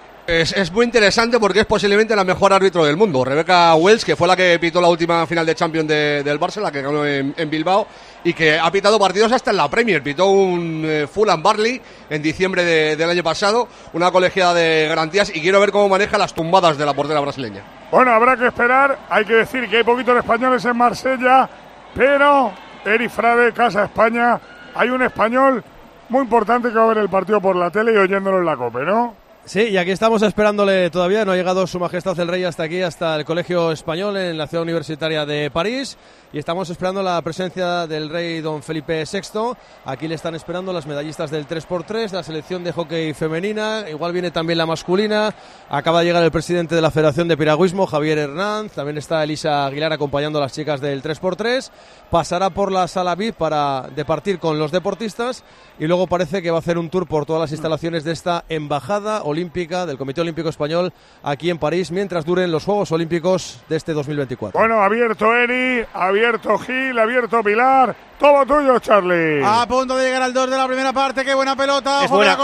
S13: Es muy interesante porque es posiblemente la mejor árbitro del mundo, Rebecca Wells, que fue la que pitó la última final de Champions del Barça, la que ganó en Bilbao, y que ha pitado partidos hasta en la Premier. Pitó un Fulham Burnley en diciembre del año pasado, una colegiada de garantías, y quiero ver cómo maneja las tumbadas de la portera brasileña.
S2: Bueno, habrá que esperar, hay que decir que hay poquitos españoles en Marsella, pero Eri Frade, Casa España, hay un español muy importante que va a ver el partido por la tele y oyéndolo en la COPE, ¿no?
S1: Sí, y aquí estamos esperándole todavía, no ha llegado Su Majestad el Rey hasta aquí, hasta el Colegio Español en la Ciudad Universitaria de París, y estamos esperando la presencia del rey don Felipe VI. Aquí le están esperando las medallistas del 3x3, la selección de hockey femenina, igual viene también la masculina, acaba de llegar el presidente de la Federación de Piragüismo, Javier Hernández, también está Elisa Aguilar acompañando a las chicas del 3x3, pasará por la sala VIP para departir con los deportistas, y luego parece que va a hacer un tour por todas las instalaciones de esta embajada olímpica del Comité Olímpico Español aquí en París, mientras duren los Juegos Olímpicos de este 2024.
S2: Bueno, abierto Eri, abierto Gil, abierto Pilar, todo tuyo, Charlie.
S19: A punto de llegar al 2 de la primera parte, qué buena pelota.
S1: Es buena.
S19: Que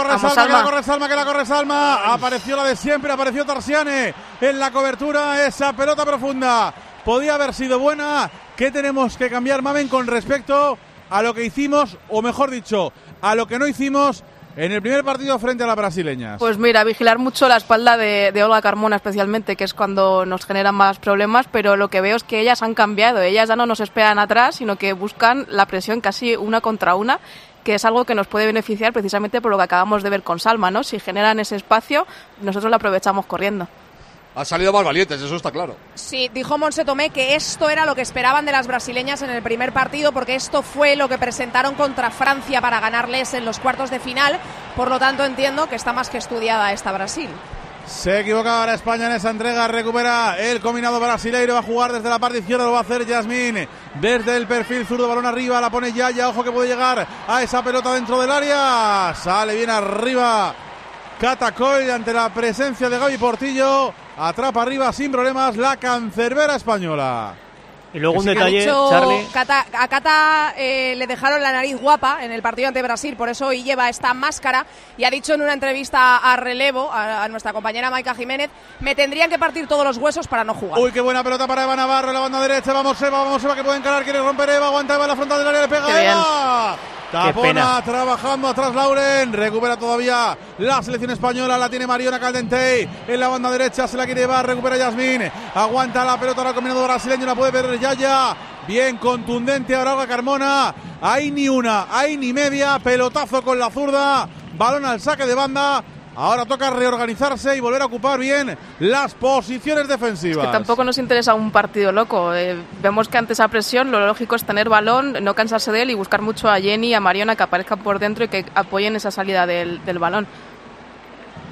S19: la corre Salma. Apareció la de siempre, apareció Tarsiane en la cobertura, esa pelota profunda. Podía haber sido buena. ¿Qué tenemos que cambiar, Mamen, con respecto a lo que hicimos, o mejor dicho, a lo que no hicimos en el primer partido frente a las brasileñas?
S10: Pues mira, vigilar mucho la espalda de Olga Carmona especialmente, que es cuando nos generan más problemas, pero lo que veo es que ellas han cambiado, ellas ya no nos esperan atrás, sino que buscan la presión casi una contra una, que es algo que nos puede beneficiar precisamente por lo que acabamos de ver con Salma, ¿no? Si generan ese espacio, nosotros lo aprovechamos corriendo.
S13: Han salido más valientes, eso está claro.
S20: Sí, dijo Montse Tomé que esto era lo que esperaban de las brasileñas en el primer partido, porque esto fue lo que presentaron contra Francia para ganarles en los cuartos de final. Por lo tanto, entiendo que está más que estudiada esta Brasil.
S19: Se equivoca ahora España en esa entrega, recupera el combinado brasileiro, va a jugar desde la parte izquierda, lo va a hacer Yasmín, desde el perfil zurdo, balón arriba, la pone Yaya, ojo que puede llegar a esa pelota dentro del área, sale bien arriba Cata Coyle ante la presencia de Gaby Portillo, atrapa arriba sin problemas la cancerbera española.
S6: Y luego un detalle, Charlie.
S20: A Cata le dejaron la nariz guapa en el partido ante Brasil, por eso hoy lleva esta máscara, y ha dicho en una entrevista a Relevo, a nuestra compañera Maika Jiménez, me tendrían que partir todos los huesos para no jugar.
S19: Uy, qué buena pelota para Eva Navarro, la banda derecha, vamos Eva que puede encarar, quiere romper Eva, aguanta Eva en la frontal del área, le pega a Eva. Tapona trabajando atrás Lauren, recupera todavía la selección española, la tiene Mariona Caldentey en la banda derecha, se la quiere llevar, recupera Yasmín, aguanta la pelota ahora el combinado brasileño, la puede ver Yaya, bien contundente ahora Olga Carmona, hay ni una, hay ni media, pelotazo con la zurda, balón al saque de banda. Ahora toca reorganizarse y volver a ocupar bien las posiciones defensivas.
S10: Es que tampoco nos interesa un partido loco. Vemos que ante esa presión lo lógico es tener balón, no cansarse de él y buscar mucho a Jenny y a Mariona que aparezcan por dentro y que apoyen esa salida del balón.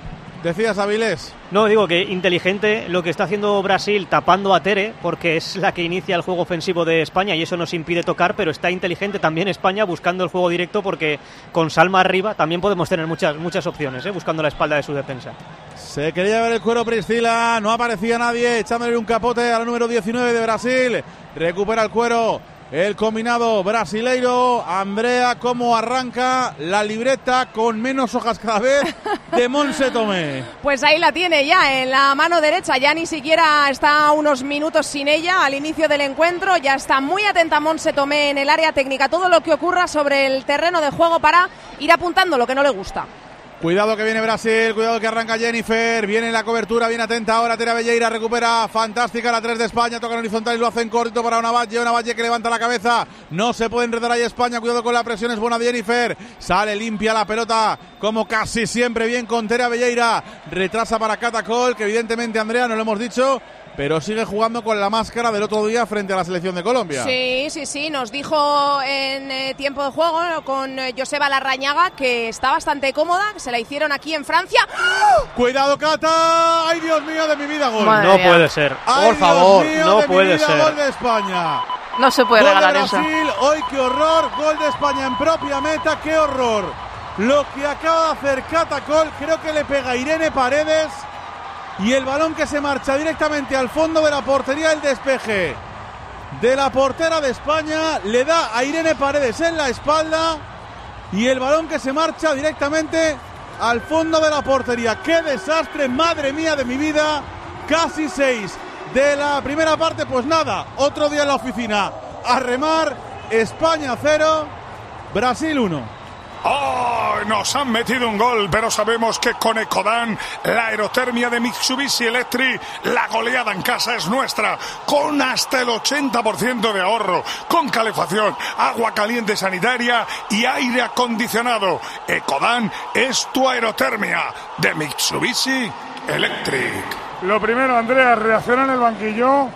S3: Decías, Avilés.
S6: No, digo que inteligente lo que está haciendo Brasil tapando a Tere, porque es la que inicia el juego ofensivo de España y eso nos impide tocar, pero está inteligente también España buscando el juego directo, porque con Salma arriba también podemos tener muchas opciones, buscando la espalda de su defensa.
S3: Se quería ver el cuero Priscila, no aparecía nadie, echándole un capote a la número 19 de Brasil. Recupera el cuero el combinado brasileiro. Andrea, ¿cómo arranca la libreta con menos hojas cada vez de Montse Tomé?
S20: Pues ahí la tiene ya en la mano derecha, ya ni siquiera está unos minutos sin ella al inicio del encuentro, ya está muy atenta Montse Tomé en el área técnica, todo lo que ocurra sobre el terreno de juego para ir apuntando lo que no le gusta.
S3: Cuidado que viene Brasil, cuidado que arranca Jennifer, viene la cobertura, bien atenta ahora Tere Abelleira, recupera fantástica la 3 de España, toca en horizontal y lo hace en corto para una Valle que levanta la cabeza, no se puede enredar ahí España, cuidado con la presión, es buena Jennifer, sale limpia la pelota, como casi siempre bien con Tere Abelleira, retrasa para Catacol, que evidentemente Andrea, no lo hemos dicho, pero sigue jugando con la máscara del otro día frente a la selección de Colombia.
S20: Sí, nos dijo en tiempo de juego con Joseba Larrañaga que está bastante cómoda, que se la hicieron aquí en Francia.
S3: ¡Cuidado, Cata! ¡Ay, Dios mío de mi vida, gol!
S6: No puede ser,
S3: por
S6: favor, no puede ser.
S3: Gol de España.
S10: No se puede regalar
S3: eso. Brasil, hoy qué horror, gol de España en propia meta, qué horror. Lo que acaba de hacer Catacol, creo que le pega a Irene Paredes. Y el balón que se marcha directamente al fondo de la portería, el despeje de la portera de España, le da a Irene Paredes en la espalda y el balón que se marcha directamente al fondo de la portería. ¡Qué desastre! ¡Madre mía de mi vida! Casi 6 de la primera parte, pues nada, otro día en la oficina. A remar, España 0, Brasil 1.
S2: ¡Oh! Nos han metido un gol, pero sabemos que con Ecodan, la aerotermia de Mitsubishi Electric, la goleada en casa es nuestra, con hasta el 80% de ahorro, con calefacción, agua caliente sanitaria y aire acondicionado. Ecodan es tu aerotermia de Mitsubishi Electric. Lo primero, Andrea, reacciona en el banquillo.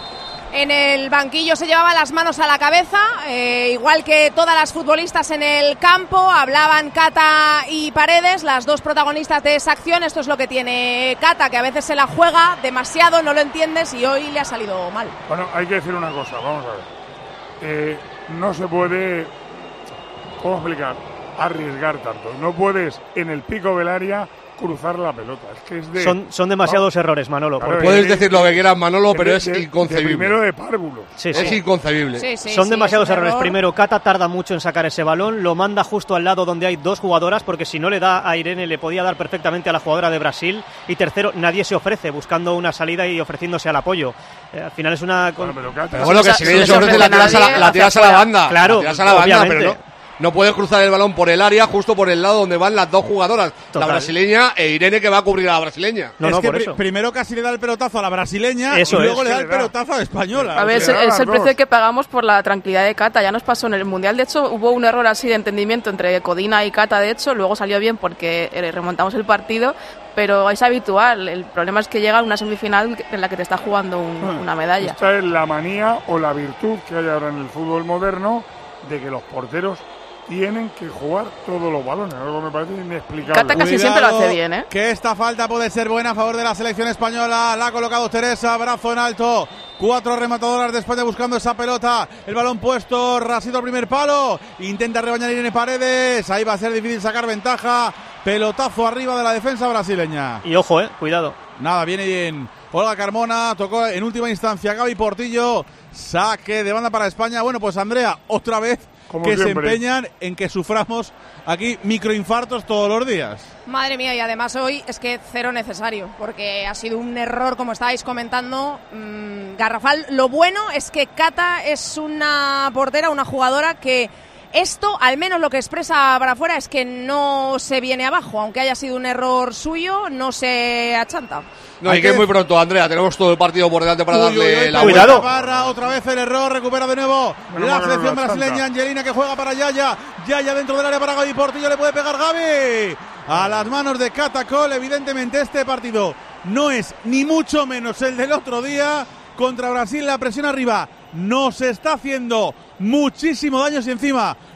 S20: En el banquillo se llevaba las manos a la cabeza, igual que todas las futbolistas en el campo. Hablaban Cata y Paredes, las dos protagonistas de esa acción. Esto es lo que tiene Cata, que a veces se la juega demasiado, no lo entiendes y hoy le ha salido mal.
S2: Bueno, hay que decir una cosa, vamos a ver. No se puede, ¿cómo explicar?, arriesgar tanto. No puedes en el pico del área cruzar la pelota. Es que es de...
S6: Son demasiados errores, Manolo.
S2: Claro,
S13: puedes decir lo que quieras, Manolo, pero es inconcebible.
S2: Primero de párvulos.
S6: Sí.
S13: Es inconcebible.
S6: Son demasiados errores. Primero, Cata tarda mucho en sacar ese balón, lo manda justo al lado donde hay dos jugadoras, porque si no le da a Irene, le podía dar perfectamente a la jugadora de Brasil. Y tercero, nadie se ofrece buscando una salida y ofreciéndose al apoyo. Al final es una...
S13: Pero bueno, que si nadie se ofrece, la tiras a la banda.
S6: Claro,
S13: la tiras a la banda, pero no puedes cruzar el balón por el área, justo por el lado donde van las dos jugadoras, la brasileña e Irene, que va a cubrir a la brasileña.
S3: Es que primero casi le da el pelotazo a la brasileña y luego le da el pelotazo a la española.
S10: A ver, es el precio que pagamos por la tranquilidad de Cata. Ya nos pasó en el Mundial, de hecho, hubo un error así de entendimiento entre Codina y Cata, de hecho, luego salió bien porque remontamos el partido, pero es habitual. El problema es que llega una semifinal en la que te está jugando una medalla.
S2: Esta es la manía o la virtud que hay ahora en el fútbol moderno de que los porteros tienen que jugar todos los balones, algo me parece inexplicable.
S10: Cata casi siempre lo hace bien,
S3: que esta falta puede ser buena a favor de la selección española. La ha colocado Teresa, brazo en alto. 4 rematadoras de España buscando esa pelota. El balón puesto, rasito al primer palo. Intenta rebañar Irene Paredes. Ahí va a ser difícil sacar ventaja. Pelotazo arriba de la defensa brasileña.
S6: Y ojo, cuidado.
S3: Nada, viene bien Olga Carmona, tocó en última instancia Gaby Portillo. Saque de banda para España. Bueno, pues Andrea, otra vez como que siempre se empeñan en que suframos aquí microinfartos todos los días.
S20: Madre mía, y además hoy es que cero necesario, porque ha sido un error, como estabais comentando, garrafal. Lo bueno es que Cata es una portera, una jugadora que esto, al menos lo que expresa para afuera, es que no se viene abajo, aunque haya sido un error suyo, no se achanta.
S13: No, y que es muy pronto, Andrea, tenemos todo el partido por delante para darle la
S3: vuelta. Cuidado. Barra, otra vez el error, recupera de nuevo la selección brasileña. Angelina, que juega para Yaya. Yaya dentro del área para Gaby Portillo, le puede pegar Gaby. A las manos de Catacol, evidentemente este partido no es ni mucho menos el del otro día. Contra Brasil, la presión arriba nos está haciendo muchísimo daño, y encima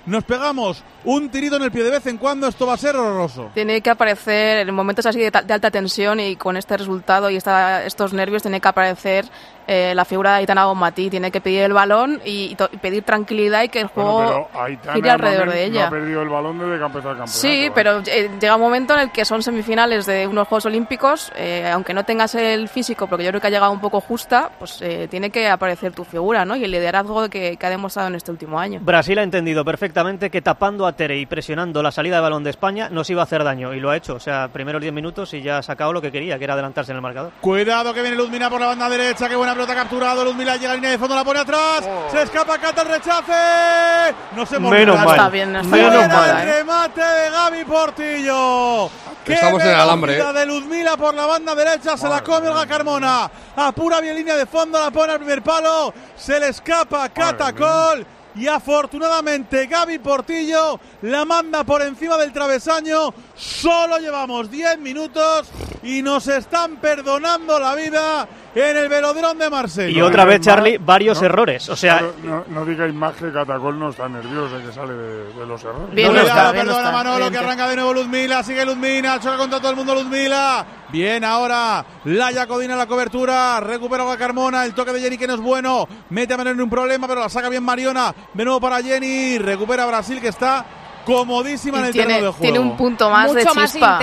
S3: nos pegamos un tirito en el pie de vez en cuando, esto va a ser horroroso.
S10: Tiene que aparecer en momentos así de alta tensión y con este resultado y estos nervios tiene que aparecer la figura de Aitana Bonmatí. Tiene que pedir el balón y pedir tranquilidad y que el juego gire alrededor de ella.
S2: No ha perdido el balón desde que empezó el campeonato.
S10: Sí, pero llega un momento en el que son semifinales de unos Juegos Olímpicos, aunque no tengas el físico, porque yo creo que ha llegado un poco justa, pues tiene que aparecer tu figura, ¿no? Y el liderazgo que ha demostrado en este último año.
S6: Brasil ha entendido perfectamente que tapando a Tere y presionando la salida de balón de España nos iba a hacer daño, y lo ha hecho. O sea, primeros 10 minutos y ya ha sacado lo que quería, que era adelantarse en el marcador.
S3: Cuidado que viene Ludmila por la banda derecha, qué buena pelota capturado. Ludmila llega a línea de fondo, la pone atrás, se escapa Cata, el rechace. No se mueve.
S6: Menos mal.
S10: Está bien,
S3: el remate de Gaby Portillo.
S13: Estamos en el alambre.
S3: De Ludmila por la banda derecha, se la come Olga Carmona. Apura bien línea de fondo, la pone al primer palo, se le escapa Catacol. Y afortunadamente Gaby Portillo la manda por encima del travesaño. Solo llevamos 10 minutos y nos están perdonando la vida en el Velodrome de Marsella.
S6: Y otra vez, Charlie, varios errores. O sea,
S2: no digáis más que Catacol no está nervioso, que sale de los errores.
S3: Bien, perdona Manolo, que arranca de nuevo Ludmila, sigue Ludmila, choca contra todo el mundo Ludmila. Bien, ahora Laia Codina la cobertura, recupera a Carmona, el toque de Jenny que no es bueno, mete a Mariona en un problema, pero la saca bien Mariona, de nuevo para Jenny, recupera a Brasil que está comodísima en el terreno de juego.
S10: Tiene un punto más de chispa.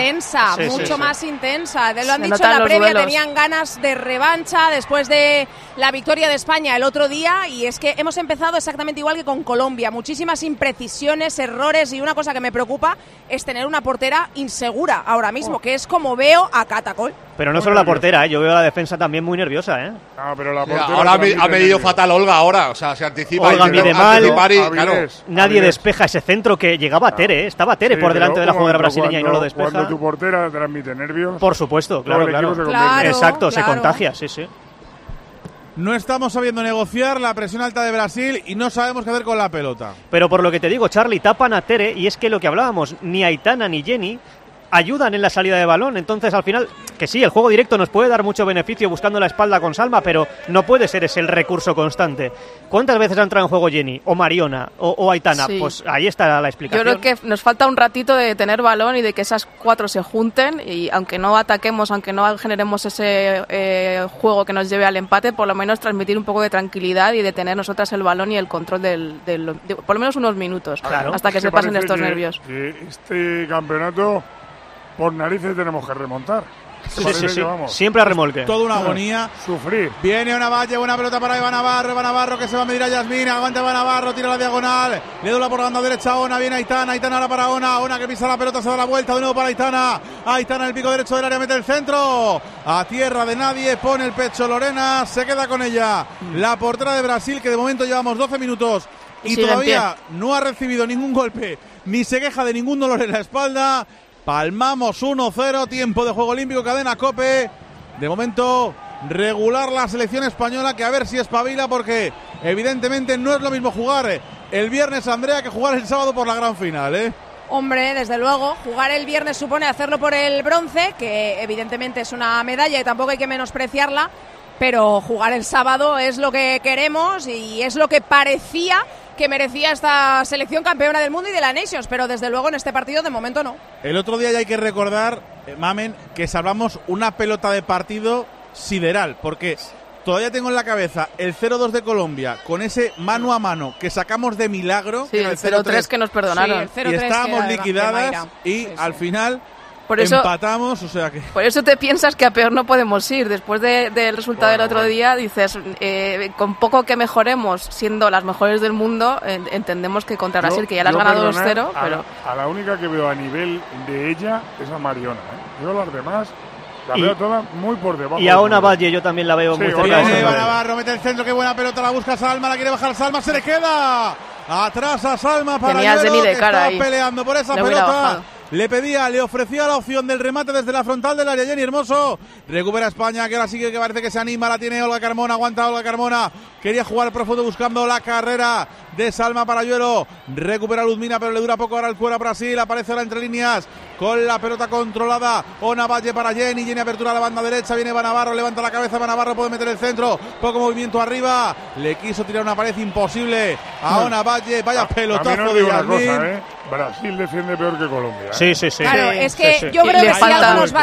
S20: Mucho más intensa. Lo han dicho en la previa, tenían ganas de revancha después de la victoria de España el otro día, y es que hemos empezado exactamente igual que con Colombia. Muchísimas imprecisiones, errores, y una cosa que me preocupa es tener una portera insegura ahora mismo, que es como veo a Catacol.
S6: Pero no solo la portera, yo veo a la defensa también muy nerviosa,
S2: pero la portera
S13: ahora ha medido fatal Olga ahora, o sea, se anticipa.
S6: Olga mide mal,
S13: claro.
S6: Nadie despeja ese centro que llegaba a Tere, estaba Tere por delante de la jugadora brasileña y no lo despeja.
S2: Cuando tu portera transmite nervios.
S6: Por supuesto, claro. Exacto, se contagia, sí.
S3: No estamos sabiendo negociar la presión alta de Brasil y no sabemos qué hacer con la pelota.
S6: Pero por lo que te digo, Charlie, tapan a Tere, y es que lo que hablábamos, ni Aitana ni Jenny ayudan en la salida de balón. Entonces al final, que sí, el juego directo nos puede dar mucho beneficio buscando la espalda con Salma, pero no puede ser ese el recurso constante. ¿Cuántas veces ha entrado en juego Jenny o Mariona o Aitana? Sí. Pues ahí está la explicación.
S10: Yo creo que nos falta un ratito de tener balón y de que esas cuatro se junten, y aunque no ataquemos, aunque no generemos ese juego que nos lleve al empate, por lo menos transmitir un poco de tranquilidad y de tener nosotras el balón y el control de por lo menos unos minutos, hasta que se pasen estos nervios.
S2: Este campeonato por narices tenemos que remontar.
S6: Sí. Siempre a remolque.
S3: Toda una agonía.
S2: Sufrir.
S3: Viene una Valle, buena pelota para Eva Navarro que se va a medir a Yasmín. Aguanta Eva Navarro, tira la diagonal. Le dobla por la banda derecha a Ona. Viene Aitana ahora para Ona que pisa la pelota, se da la vuelta de nuevo para Aitana en el pico derecho del área, mete el centro. A tierra de nadie, pone el pecho Lorena, se queda con ella. La portera de Brasil, que de momento llevamos 12 minutos y todavía no ha recibido ningún golpe, ni se queja de ningún dolor en la espalda. Palmamos 1-0, tiempo de juego olímpico, cadena COPE. De momento, regular la selección española, que a ver si espabila, porque evidentemente no es lo mismo jugar el viernes, Andrea, que jugar el sábado por la gran final,
S20: Hombre, desde luego, jugar el viernes supone hacerlo por el bronce, que evidentemente es una medalla y tampoco hay que menospreciarla, pero jugar el sábado es lo que queremos y es lo que parecía que merecía esta selección campeona del mundo y de la Nations, pero desde luego en este partido de momento no.
S3: El otro día ya hay que recordar, Mamen, que salvamos una pelota de partido sideral, porque todavía tengo en la cabeza el 0-2 de Colombia con ese mano a mano que sacamos de milagro.
S10: Sí, el 0-3 que nos perdonaron.
S3: Sí, y estábamos liquidadas y al final empatamos, o sea que...
S10: Por eso te piensas que a peor no podemos ir. Después del resultado del otro día, dices, con poco que mejoremos, siendo las mejores del mundo, entendemos que contra Brasil, que ya las has ganado 2-0, pero...
S2: A la única que veo a nivel de ella es a Mariona, Yo las demás... La veo toda muy por debajo.
S6: Y a Ona Valle yo también la veo muy cerca.
S3: Eva Navarro mete el centro, qué buena pelota, la busca Salma, la quiere bajar Salma, se le queda atrás a Salma para Lloro, que está peleando por esa pelota. Le ofrecía la opción del remate desde la frontal del área. Jenny Hermoso recupera España, que ahora sí que parece que se anima, la tiene Olga Carmona, aguanta Olga Carmona quería jugar profundo buscando la carrera de Salma Parayuelo, recupera Luzmina pero le dura poco ahora el cuero a Brasil, aparece ahora entre líneas con la pelota controlada, Ona Valle para Jenny, apertura a la banda derecha, viene Eva Navarro, levanta la cabeza, Eva Navarro puede meter el centro, poco movimiento arriba, le quiso tirar una pared imposible a Ona Valle, vaya pelotazo de Yasmín.
S2: Brasil defiende peor que Colombia.
S6: Sí.
S20: Claro, es que yo creo que si algo nos va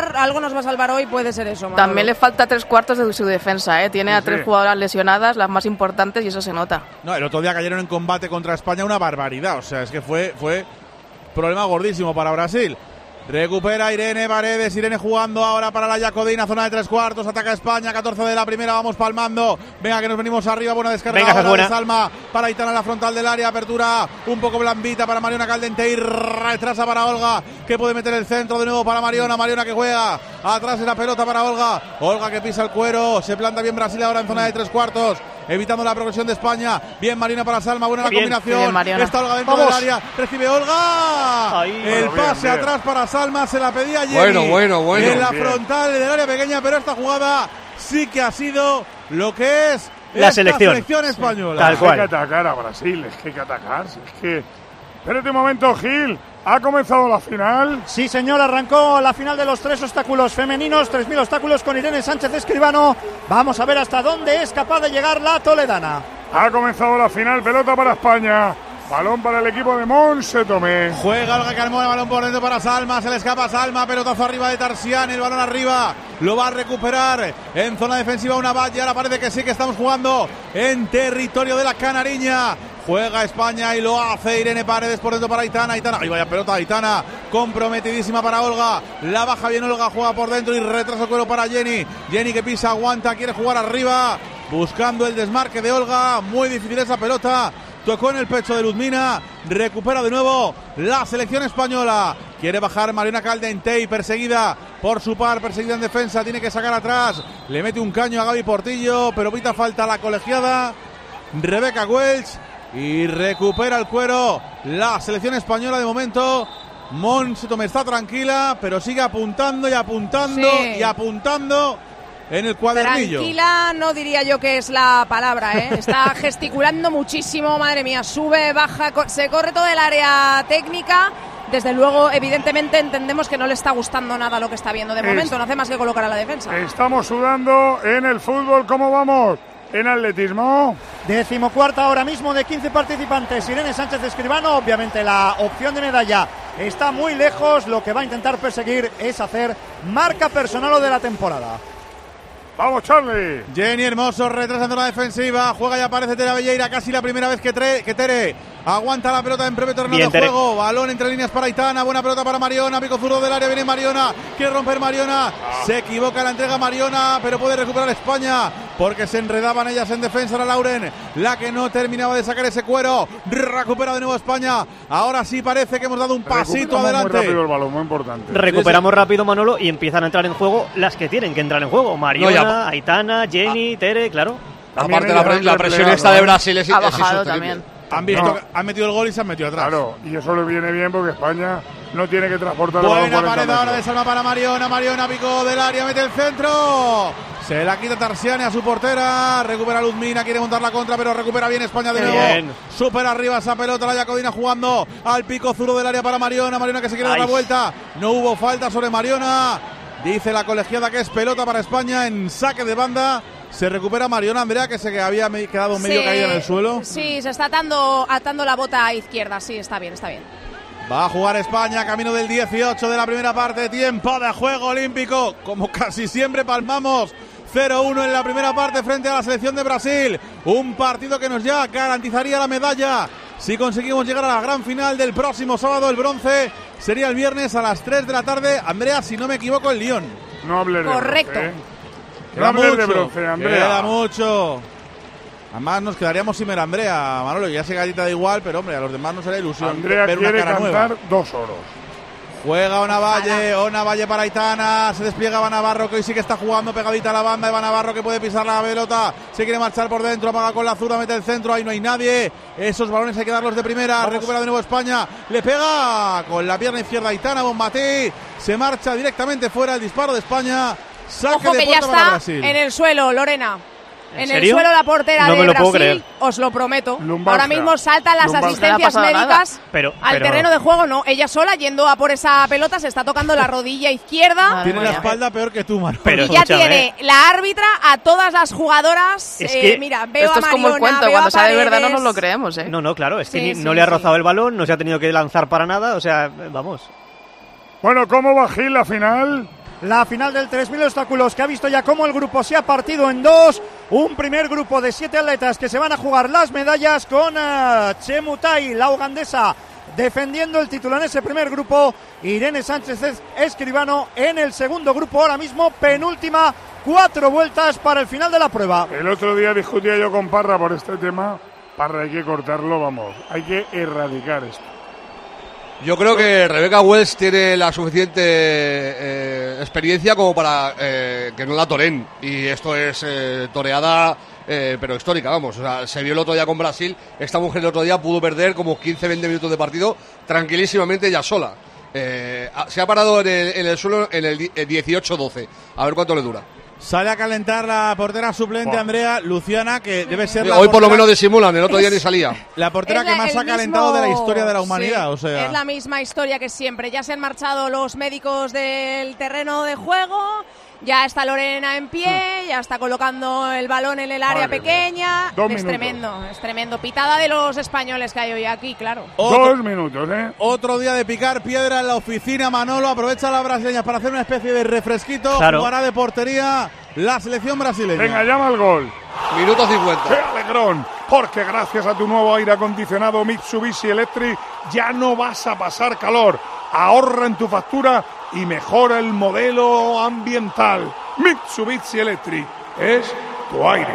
S20: a salvar hoy puede ser eso. Manolo.
S10: También le falta 3/4 de su defensa, tiene a 3 jugadoras lesionadas, las más importantes, y eso se nota.
S3: No, el otro día cayeron en combate contra España una barbaridad, o sea, es que fue problema gordísimo para Brasil. Recupera Irene Paredes, Irene jugando ahora para la Jacodina, zona de 3/4, ataca España, 14 de la primera, vamos palmando, venga que nos venimos arriba, buena descarga ahora de Salma para Aitana en la frontal del área, apertura un poco blandita para Mariona Caldente y retrasa para Olga, que puede meter el centro de nuevo para Mariona que juega, atrás de la pelota para Olga que pisa el cuero, se planta bien Brasil ahora en zona de 3/4, evitando la progresión de España, bien Mariona para Salma, buena la combinación, está Olga dentro del área, recibe Olga, el pase atrás para Salma, se la pedía Jenny
S13: bueno.
S3: En la frontal del área pequeña, pero esta jugada sí que ha sido lo que es
S6: la selección
S3: española.
S6: Tal cual.
S2: Hay que atacar a Brasil, es que hay que atacar. Espérate un momento, Gil. ¿Ha comenzado la final?
S4: Sí, señor, arrancó la final de los 3 obstáculos femeninos, 3.000 obstáculos con Irene Sánchez Escribano. Vamos a ver hasta dónde es capaz de llegar la toledana.
S2: Ha comenzado la final, pelota para España. Balón para el equipo de Monse Tomé.
S3: Juega Olga Carmona, balón por dentro para Salma, se le escapa a Salma, pelotazo arriba de Tarsiani, el balón arriba, lo va a recuperar en zona defensiva una Valle, ahora parece que sí que estamos jugando en territorio de la canariña. Juega España y lo hace Irene Paredes por dentro para Aitana. Ahí vaya pelota, Aitana comprometidísima para Olga. La baja bien Olga, juega por dentro y retrasa el cuero para Jenny. Jenny que pisa, aguanta, quiere jugar arriba, buscando el desmarque de Olga. Muy difícil esa pelota. Tocó en el pecho de Luzmina, recupera de nuevo la selección española. Quiere bajar Mariona Caldentey, perseguida por su par, perseguida en defensa, tiene que sacar atrás. Le mete un caño a Gaby Portillo, pero pita falta la colegiada Rebeca Welch y recupera el cuero la selección española de momento. Monse Tomé está tranquila, pero sigue apuntando y apuntando en el cuadernillo.
S20: Tranquila no diría yo que es la palabra, está gesticulando muchísimo, madre mía, sube, baja, se corre todo el área técnica. Desde luego, evidentemente entendemos que no le está gustando nada lo que está viendo de momento, no hace más que colocar a la defensa.
S2: Estamos sudando en el fútbol, ¿cómo vamos? En atletismo.
S4: 14ª ahora mismo de 15 participantes. Irene Sánchez Escribano, obviamente la opción de medalla está muy lejos. Lo que va a intentar perseguir es hacer marca personal o de la temporada.
S2: ¡Vamos, Charlie!
S3: Jenny Hermoso retrasando la defensiva. Juega y aparece Tere Abelleira. Casi la primera vez que Tere aguanta la pelota en breve terreno de juego. Balón entre líneas para Aitana. Buena pelota para Mariona. Pico zurdo del área. Viene Mariona. Quiere romper Mariona. Se equivoca la entrega Mariona, pero puede recuperar España porque se enredaban ellas en defensa. Era Lauren la que no terminaba de sacar ese cuero. Recupera de nuevo España. Ahora sí parece que hemos dado un pasito adelante.
S2: Muy rápido el balón, muy importante.
S6: Recuperamos rápido, Manolo, y empiezan a entrar en juego las que tienen que entrar en juego. Mariona, Aitana, Jenny, Tere, claro.
S13: Aparte la presión esta de Brasil es
S10: bajado también.
S3: Han visto que han metido el gol y se han metido atrás.
S2: Claro, y eso le viene bien porque España no tiene que transportar el
S3: balón. Buena pared ahora de Salma para Mariona, pico del área, mete el centro. Se la quita Tarsiani a su portera, recupera Luzmina, quiere montar la contra, pero recupera bien España de nuevo. Súper arriba esa pelota, la Jacodina jugando al pico zurdo del área para Mariona que se quiere dar la vuelta. No hubo falta sobre Mariona. Dice la colegiada que es pelota para España en saque de banda. Se recupera Mariona, Andrea, que se había quedado medio caída en el suelo.
S20: Sí, se está atando la bota a izquierda, sí, está bien.
S3: Va a jugar España, camino del 18 de la primera parte, tiempo de juego olímpico. Como casi siempre palmamos, 0-1 en la primera parte frente a la selección de Brasil. Un partido que nos ya garantizaría la medalla si conseguimos llegar a la gran final del próximo sábado. El bronce sería el viernes a las 3 de la tarde. Andrea, si no me equivoco, en Lyon.
S2: No hables de
S20: correcto.
S2: Bronce, Queda mucho de bronce, Andrea.
S3: Queda mucho. Además nos quedaríamos sin ver a Andrea, Manolo. Ya sé que a ti te da igual, pero hombre, a los demás no será ilusión.
S2: Andrea
S3: ver
S2: quiere
S3: una cara
S2: cantar
S3: nueva.
S2: 2 oros.
S3: Juega Ona Valle para Aitana, se despliega Eva Navarro, que hoy sí que está jugando pegadita a la banda. Eva Navarro que puede pisar la pelota, se quiere marchar por dentro, apaga con la zurda, mete el centro, ahí no hay nadie. Esos balones hay que darlos de primera. Recupera de nuevo España, le pega con la pierna izquierda Aitana, Bonmatí, se marcha directamente fuera el disparo de España. Saque
S20: Ojo
S3: de
S20: que ya
S3: puerta para
S20: está
S3: Brasil.
S20: En el suelo, Lorena. En el suelo la portera
S6: no
S20: de
S6: me lo puedo
S20: Brasil,
S6: creer.
S20: os lo prometo.
S2: Lumbalgia.
S20: Ahora mismo saltan las
S2: Lumbalgia.
S20: asistencias
S10: No le ha pasado
S20: médicas
S6: Pero
S20: al terreno de juego, no. Ella sola yendo a por esa pelota, se está tocando la rodilla izquierda.
S3: Tiene la espalda peor que tú, Marco.
S6: Pero
S20: Y ya
S6: escúchame.
S20: tiene la árbitra a todas las jugadoras.
S6: Es que
S20: mira, veo
S10: Esto
S20: a
S10: es como el
S20: Mariona,
S10: cuento,
S20: veo
S10: cuando
S20: a
S10: sea de verdad no
S20: Paredes.
S10: nos lo creemos, ¿eh?
S6: No, claro, es que
S20: Sí,
S6: no
S20: sí,
S6: le ha
S20: sí.
S6: rozado el balón, no se ha tenido que lanzar para nada, o sea, vamos.
S2: Bueno, ¿cómo va Gil la final?
S4: La final del 3.000 obstáculos, que ha visto ya cómo el grupo se ha partido en dos. Un primer grupo de 7 atletas que se van a jugar las medallas con Chemutai, la ugandesa, defendiendo el título en ese primer grupo. Irene Sánchez Escribano en el segundo grupo, ahora mismo penúltima, 4 vueltas para el final de la prueba.
S2: El otro día discutía yo con Parra por este tema. Parra, hay que cortarlo, vamos, hay que erradicar esto.
S13: Yo creo que Rebecca Wells tiene la suficiente experiencia como para que no la toren. Y esto es toreada, pero histórica, vamos. O sea, se vio el otro día con Brasil. Esta mujer el otro día pudo perder como 15-20 minutos de partido tranquilísimamente ella sola. Se ha parado en el suelo en el 18-12. A ver cuánto le dura.
S3: Sale a calentar la portera suplente, Andrea Luciana, que debe ser la
S13: Hoy por lo
S3: portera-
S13: menos disimulan, el otro día ni salía.
S3: La portera
S20: Es
S3: que más
S20: el
S3: ha calentado
S20: mismo-
S3: de la historia de la humanidad,
S20: sí,
S3: o sea.
S20: es la misma historia que siempre. Ya se han marchado los médicos del terreno de juego, ya está Lorena en pie, ya está colocando el balón en el área
S2: Madre
S20: pequeña.
S2: mía. 2
S20: Es
S2: minutos.
S20: es tremendo. Pitada de los españoles que hay hoy aquí, claro.
S2: 2 minutos, ¿eh?
S3: Otro día de picar piedra en la oficina. Manolo aprovecha las brasileñas para hacer una especie de refresquito.
S6: Claro.
S3: Jugará de portería la selección brasileña.
S2: Venga, llama al gol.
S13: Minuto 50.
S2: ¡Qué alegrón! Porque gracias a tu nuevo aire acondicionado Mitsubishi Electric ya no vas a pasar calor. Ahorra en tu factura y mejora el modelo ambiental. Mitsubishi Electric es tu aire.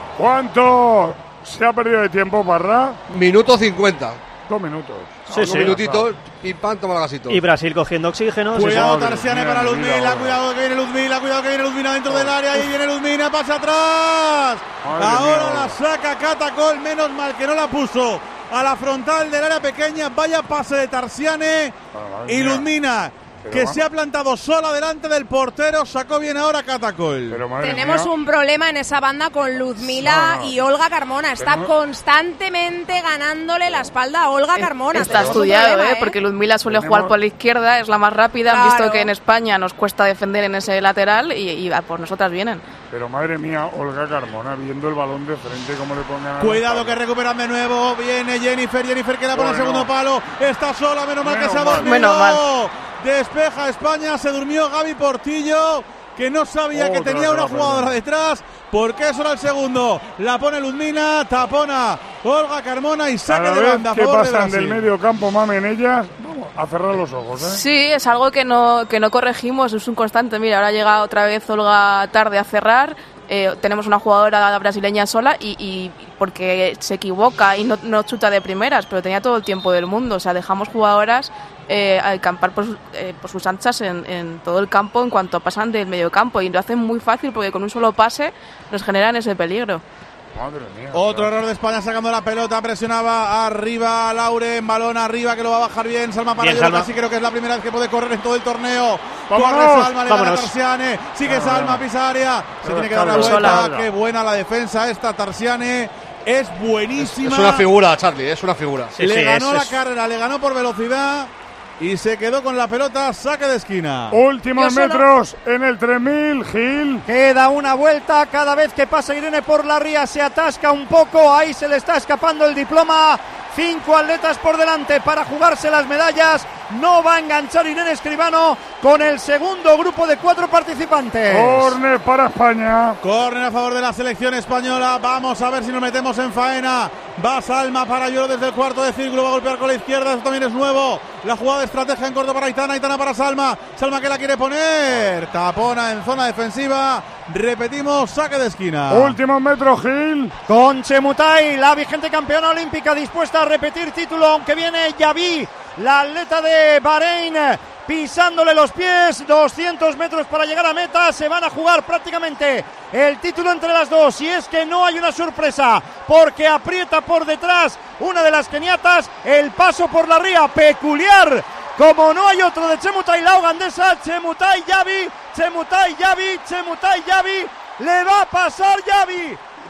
S2: ¿Cuánto se ha perdido de tiempo, Parra?
S13: Minuto 50.
S2: 2 minutos.
S6: Sí,
S13: Unos
S6: sí.
S13: minutitos y pan, toma el gasito.
S6: Y Brasil cogiendo oxígeno. sí,
S3: Cuidado,
S6: sí.
S3: Tarsiane para Luzmila, cuidado que viene Luzmila dentro del área, ahí viene Luzmila, pasa atrás.
S2: Madre
S3: Ahora
S2: mía.
S3: la saca Catacol, menos mal que no la puso a la frontal del área pequeña, vaya pase de Tarsiane
S2: madre
S3: y
S2: mía.
S3: Luzmina,
S2: Pero
S3: que
S2: va-
S3: se ha plantado sola delante del portero, sacó bien ahora Catacol.
S2: Pero madre
S20: Tenemos
S2: mía.
S20: un problema en esa banda con Luzmila
S2: No, no.
S20: y Olga Carmona. Está
S2: no-
S20: constantemente ganándole la espalda a Olga Carmona.
S10: Está
S20: Tenemos un
S10: estudiado,
S20: problema,
S10: porque Ludmila suele
S2: Tenemos-
S10: jugar por la izquierda, es la más rápida. Han
S20: Claro.
S10: visto que en España nos cuesta defender en ese lateral y a por nosotras vienen.
S2: Pero madre mía, Olga Carmona, viendo el balón de frente, cómo le pongan a la
S3: Cuidado
S2: espalda.
S3: que recuperan de nuevo. Viene Jennifer que la pone al
S2: Bueno.
S3: segundo palo. Está sola, menos mal que
S2: Menos
S3: se ha
S2: mal.
S3: dormido.
S10: Menos mal.
S3: Despeja España, se durmió Gaby Portillo, que no sabía que
S2: Otra
S3: tenía
S2: se
S3: una
S2: la
S3: jugadora
S2: perdió.
S3: detrás, porque eso era el segundo. La pone Luzmina, tapona Olga Carmona y saque
S2: Cada
S3: de
S2: vez
S3: banda a
S2: que
S3: favor de
S2: pasan del
S3: Brasil.
S2: medio campo, mamen ellas, vamos a cerrar los ojos, ¿eh?
S10: Sí, es algo que no corregimos, es un constante. Mira, ahora llega otra vez Olga tarde a cerrar. Tenemos una jugadora brasileña sola y porque se equivoca y no chuta de primeras, pero tenía todo el tiempo del mundo. O sea, dejamos jugadoras acampar por sus anchas en todo el campo en cuanto pasan del medio campo y lo hacen muy fácil porque con un solo pase nos generan ese peligro.
S2: Madre mía.
S3: Otro error de España sacando la pelota, presionaba arriba Lauren, balón arriba que lo va a bajar bien, Salma
S6: Bien,
S3: Parayuelo,
S6: Salma.
S3: casi creo que es la primera vez que puede correr en todo el torneo.
S2: ¡Vámonos!
S3: Corre Salma, le gana
S6: Vámonos.
S3: Tarsiane, sigue
S2: Vámonos.
S3: Salma, pisa área, se
S2: Pero
S3: tiene que dar la
S2: Carlos,
S3: vuelta,
S2: sola.
S3: qué buena la defensa esta, Tarsiane, es buenísima.
S13: Es una figura, Charlie, es una figura.
S6: Sí,
S3: le
S6: sí,
S3: ganó la
S6: es-
S3: carrera, le ganó por velocidad y se quedó con la pelota, saque de esquina.
S2: Últimos
S20: Yo solo-
S2: metros en el 3000, Gil.
S4: Queda una vuelta, cada vez que pasa Irene por la ría se atasca un poco, ahí se le está escapando el diploma. 5 atletas por delante para jugarse las medallas. No va a enganchar Irene Escribano con el segundo grupo de 4 participantes.
S2: Córner para España.
S3: Córner a favor de la selección española. Vamos a ver si nos metemos en faena. Va Salma Parayuelo desde el cuarto de círculo. Va a golpear con la izquierda. Eso también es nuevo. La jugada de estrategia en corto para Aitana. Aitana para Salma. Salma que la quiere poner. Tapona en zona defensiva. Repetimos, saque de esquina.
S2: Últimos metros, Gil.
S4: Con Chemutai, la vigente campeona olímpica, dispuesta a repetir título, aunque viene Yavi, la atleta de Bahrein, pisándole los pies. 200 metros para llegar a meta. Se van a jugar prácticamente el título entre las dos. Y es que no hay una sorpresa, porque aprieta por detrás una de las keniatas. El paso por la ría peculiar, como no hay otro, de Chemutai, la ugandesa. Chemutai Yavi, Chemutai Yavi, Chemutai Yavi. Le va a pasar Yavi.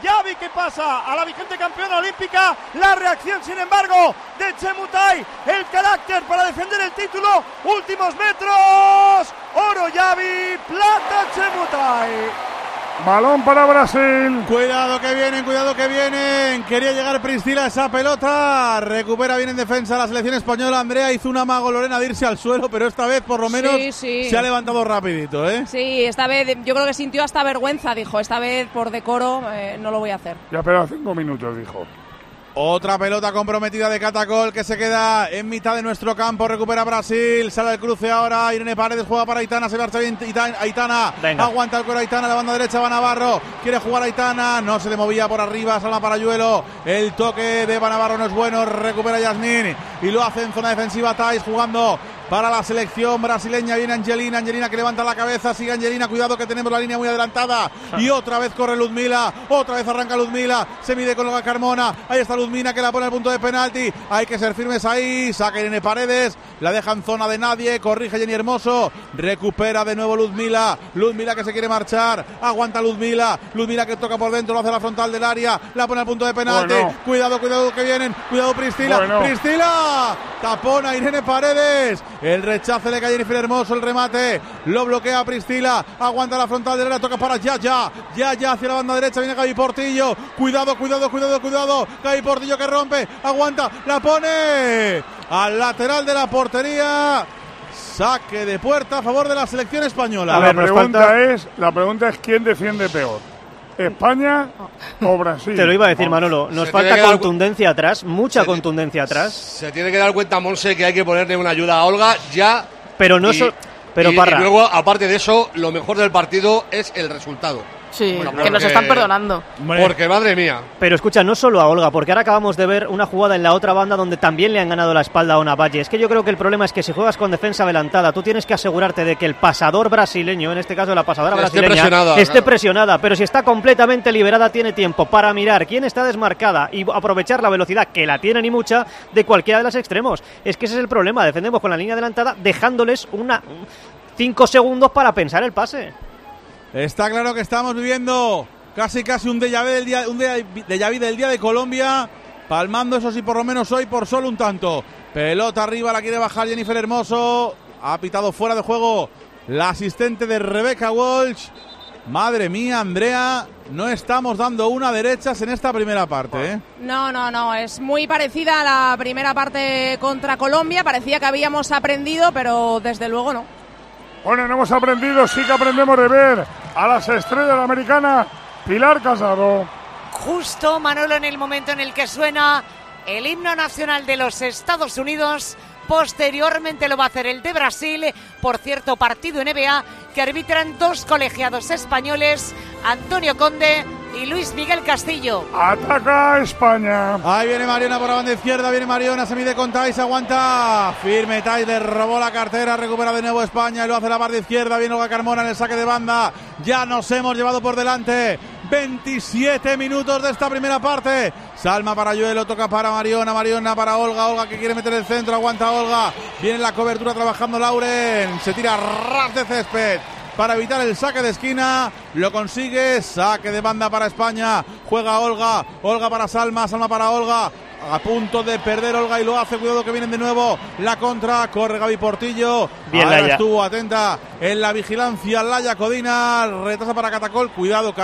S4: Yavi que pasa a la vigente campeona olímpica. La reacción, sin embargo, de Chemutai. El carácter para defender el título. Últimos metros. Oro Yavi, plata Chemutai.
S2: Balón para Brasil.
S3: Cuidado que vienen. Quería llegar Priscila a esa pelota. Recupera bien en defensa la selección española. Andrea hizo un amago Lorena de irse al suelo, pero esta vez por lo menos se ha levantado rapidito, ¿eh?
S20: Sí, esta vez yo creo que sintió hasta vergüenza. Dijo, esta vez por decoro no lo voy a hacer.
S2: Ya espera 5 minutos, dijo.
S3: Otra pelota comprometida de Catacol que se queda en mitad de nuestro campo. Recupera Brasil. Sale el cruce ahora. Irene Paredes juega para Aitana. Se marcha bien Aitana.
S6: Venga.
S3: Aguanta el cuero Aitana. La banda derecha va Navarro. Quiere jugar Aitana. No se le movía por arriba. Salma Parayuelo. El toque de Navarro no es bueno. Recupera Yasmin. Y lo hace en zona defensiva Thais jugando para la selección brasileña. Viene Angelina. Angelina que levanta la cabeza. Sigue Angelina. Cuidado que tenemos la línea muy adelantada. Y otra vez corre Luzmila. Otra vez arranca Luzmila. Se mide con Olga Carmona. Ahí está Luzmina que la pone al punto de penalti. Hay que ser firmes ahí. Saca Irene Paredes. La deja en zona de nadie. Corrige Jenny Hermoso. Recupera de nuevo Luzmila. Luzmila que se quiere marchar. Aguanta Luzmila. Luzmila que toca por dentro. Lo hace a la frontal del área. La pone al punto de penalti.
S2: Bueno.
S3: Cuidado que vienen. Cuidado Priscila.
S2: Bueno.
S3: Priscila. Tapona Irene Paredes. El rechace le cae a Jennifer Hermoso. El remate. Lo bloquea Priscila. Aguanta la frontal del área. Toca para Yaya hacia la banda derecha. Viene Gaby Portillo. Cuidado. Gaby Portillo que rompe. Aguanta. La pone al lateral de la portería. Saque de puerta a favor de la selección española.
S2: La pregunta es ¿quién defiende peor? ¿España o Brasil?
S6: Te lo iba a decir, Manolo. Nos falta contundencia atrás, mucha contundencia atrás.
S13: Se tiene que dar cuenta, Monse, que hay que ponerle una ayuda a Olga ya.
S6: Pero no Parra.
S13: Y luego, aparte de eso, lo mejor del partido es el resultado.
S10: Sí, que nos están perdonando.
S13: Porque, madre mía.
S6: Pero escucha, no solo a Olga, porque ahora acabamos de ver una jugada en la otra banda donde también le han ganado la espalda a Ona Valle. Es que yo creo que el problema es que si juegas con defensa adelantada, tú tienes que asegurarte de que el pasador brasileño, en este caso la pasadora brasileña, esté presionada. Pero si está completamente liberada, tiene tiempo para mirar quién está desmarcada y aprovechar la velocidad, que la tienen y mucha, de cualquiera de los extremos. Es que ese es el problema. Defendemos con la línea adelantada, dejándoles 5 segundos para pensar el pase.
S3: Está claro que estamos viviendo casi un déjà vu del día de Colombia, palmando eso sí por lo menos hoy por solo un tanto. Pelota arriba, la quiere bajar Jennifer Hermoso. Ha pitado fuera de juego la asistente de Rebecca Walsh. Madre mía, Andrea, no estamos dando una derechas en esta primera parte, ¿eh?
S20: No, es muy parecida a la primera parte contra Colombia. Parecía que habíamos aprendido, pero desde luego no.
S2: Bueno, no hemos aprendido, sí que aprendemos de ver a las estrellas de la americana. Pilar Casado.
S5: Justo, Manolo, en el momento en el que suena el himno nacional de los Estados Unidos. Posteriormente lo va a hacer el de Brasil. Por cierto, partido NBA que arbitran 2 colegiados españoles, Antonio Conde y Luis Miguel Castillo.
S2: Ataca España.
S3: Ahí viene Mariona por la banda izquierda. Viene Mariona, se mide con Thais, aguanta. Firme Thais, le robó la cartera. Recupera de nuevo España y lo hace la banda izquierda. Viene Olga Carmona en el saque de banda. Ya nos hemos llevado por delante 27 minutos de esta primera parte. Salma Parayuelo, toca para Mariona para Olga que quiere meter el centro, aguanta Olga. Viene la cobertura trabajando Lauren. Se tira ras de césped para evitar el saque de esquina. Lo consigue. Saque de banda para España. Juega Olga para Salma para Olga. A punto de perder Olga y lo hace. Cuidado que vienen de nuevo la contra. Corre Gaby Portillo.
S6: Bien,
S3: ahora
S6: Laia.
S3: estuvo atenta en la vigilancia Laia Codina. Retrasa para Catacol. Cuidado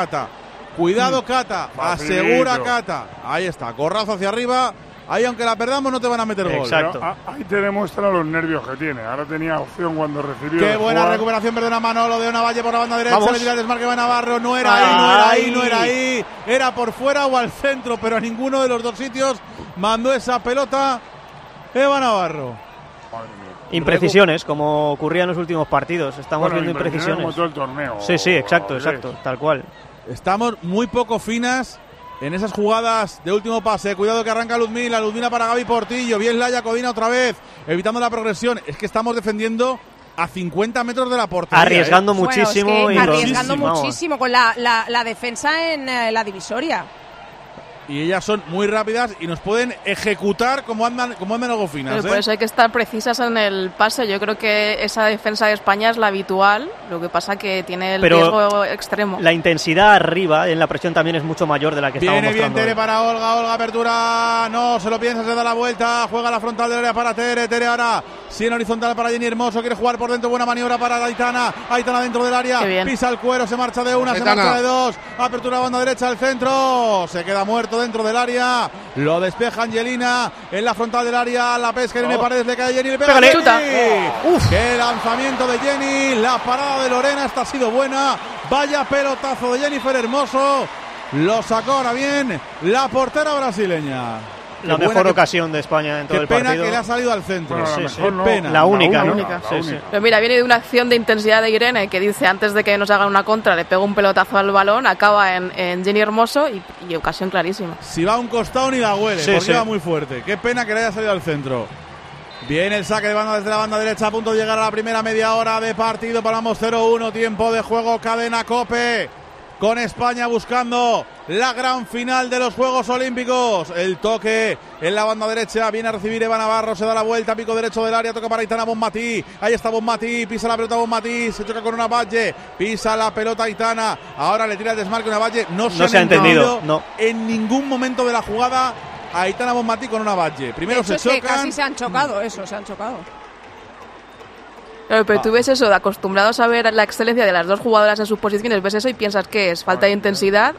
S3: Cata. Asegura Cata. Ahí está. Corrazo hacia arriba. Ahí aunque la perdamos no te van a meter gol.
S6: Exacto.
S2: Ahí te demuestra los nervios que tiene. Ahora tenía opción cuando recibió.
S3: Qué buena recuperación, perdona Manolo, de Ona Valle por la banda derecha.
S6: Vamos.
S3: Le tira el desmarque de Navarro. No era ahí. Era por fuera o al centro, pero a ninguno de los dos sitios mandó esa pelota Eva Navarro.
S6: Imprecisiones, como ocurría en los últimos partidos. Estamos viendo imprecisiones.
S2: Como todo el torneo.
S6: Sí, exacto, tal cual.
S3: Estamos muy poco finas en esas jugadas de último pase. Cuidado que arranca Luzmila para Gaby Portillo. Bien Laia Codina otra vez, evitando la progresión. Es que estamos defendiendo a 50 metros de la portería.
S6: Arriesgando muchísimo.
S20: Arriesgando muchísimo con la defensa en la divisoria.
S3: y ellas son muy rápidas y nos pueden ejecutar como andan algo finas.
S10: Pero por eso hay que estar precisas en el pase. Yo creo que esa defensa de España es la habitual, lo que pasa que tiene el riesgo extremo.
S6: La intensidad arriba en la presión también es mucho mayor de la que estamos mostrando.
S3: Viene bien Tere para Olga, apertura, no, se lo piensa, se da la vuelta, juega la frontal del área para Tere ahora, sí en horizontal para Jenny Hermoso, quiere jugar por dentro, buena maniobra para Aitana dentro del área, pisa el cuero, se marcha de una, Aitana. Se marcha de dos, apertura a banda derecha al centro, se queda muerto dentro del área, lo despeja Angelina en la frontal del área, la pesca Irene Paredes, le cae Jenny, le pega Jenny. ¡Qué lanzamiento de Jenny! La parada de Lorena, esta ha sido buena, vaya pelotazo de Jennifer Hermoso, lo sacó ahora bien la portera brasileña.
S6: La mejor ocasión de España en todo el partido.
S3: Qué pena que le ha salido al centro.
S6: Pena. La única, ¿no?
S10: Sí. Pero mira, viene de una acción de intensidad de Irene que dice antes de que nos hagan una contra, le pega un pelotazo al balón, acaba en Jenny Hermoso y ocasión clarísima.
S3: Si va a un costado ni la huele, porque va muy fuerte. Qué pena que le haya salido al centro. Viene el saque de banda desde la banda derecha, a punto de llegar a la primera media hora de partido. Paramos 0-1, tiempo de juego, cadena COPE. Con España buscando la gran final de los Juegos Olímpicos. El toque en la banda derecha. Viene a recibir Eva Navarro. Se da la vuelta. Pico derecho del área. Toca para Aitana Bonmatí. Ahí está Bonmatí. Pisa la pelota Bonmatí. Se choca con una Valle. Pisa la pelota Aitana. Ahora le tira el desmarque una Valle. No se ha entendido en ningún momento de la jugada a Aitana Bonmatí con una Valle. Primero se chocan.
S11: Casi se han chocado. Se han chocado.
S10: Pero tú ves eso, de acostumbrados a ver la excelencia de las dos jugadoras en sus posiciones, ves eso y piensas que es falta de intensidad,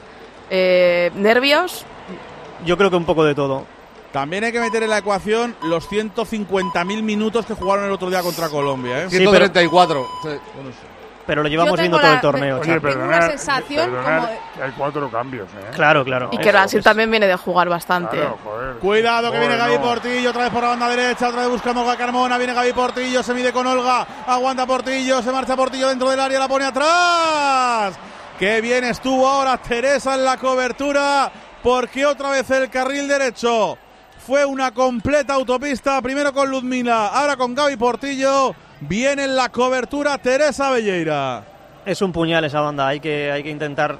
S10: nervios.
S6: Yo creo que un poco de todo.
S3: También hay que meter en la ecuación los 150.000 minutos que jugaron el otro día contra Colombia, ¿eh?
S13: 134.
S6: Pero lo llevamos viendo todo el torneo.
S11: Oye, tengo una sensación como
S2: que hay 4 cambios, ¿eh?
S6: Claro.
S10: Y que Brasil también viene de jugar bastante.
S2: Claro, joder.
S3: Cuidado que viene Gaby Portillo, otra vez por la banda derecha, otra vez buscando a Olga Carmona, viene Gaby Portillo, se mide con Olga, aguanta Portillo, se marcha Portillo dentro del área, la pone atrás. Qué bien estuvo ahora Teresa en la cobertura, porque otra vez el carril derecho fue una completa autopista, primero con Ludmila, ahora con Gaby Portillo. Viene en la cobertura Teresa Velleira.
S6: Es un puñal esa banda, hay que intentar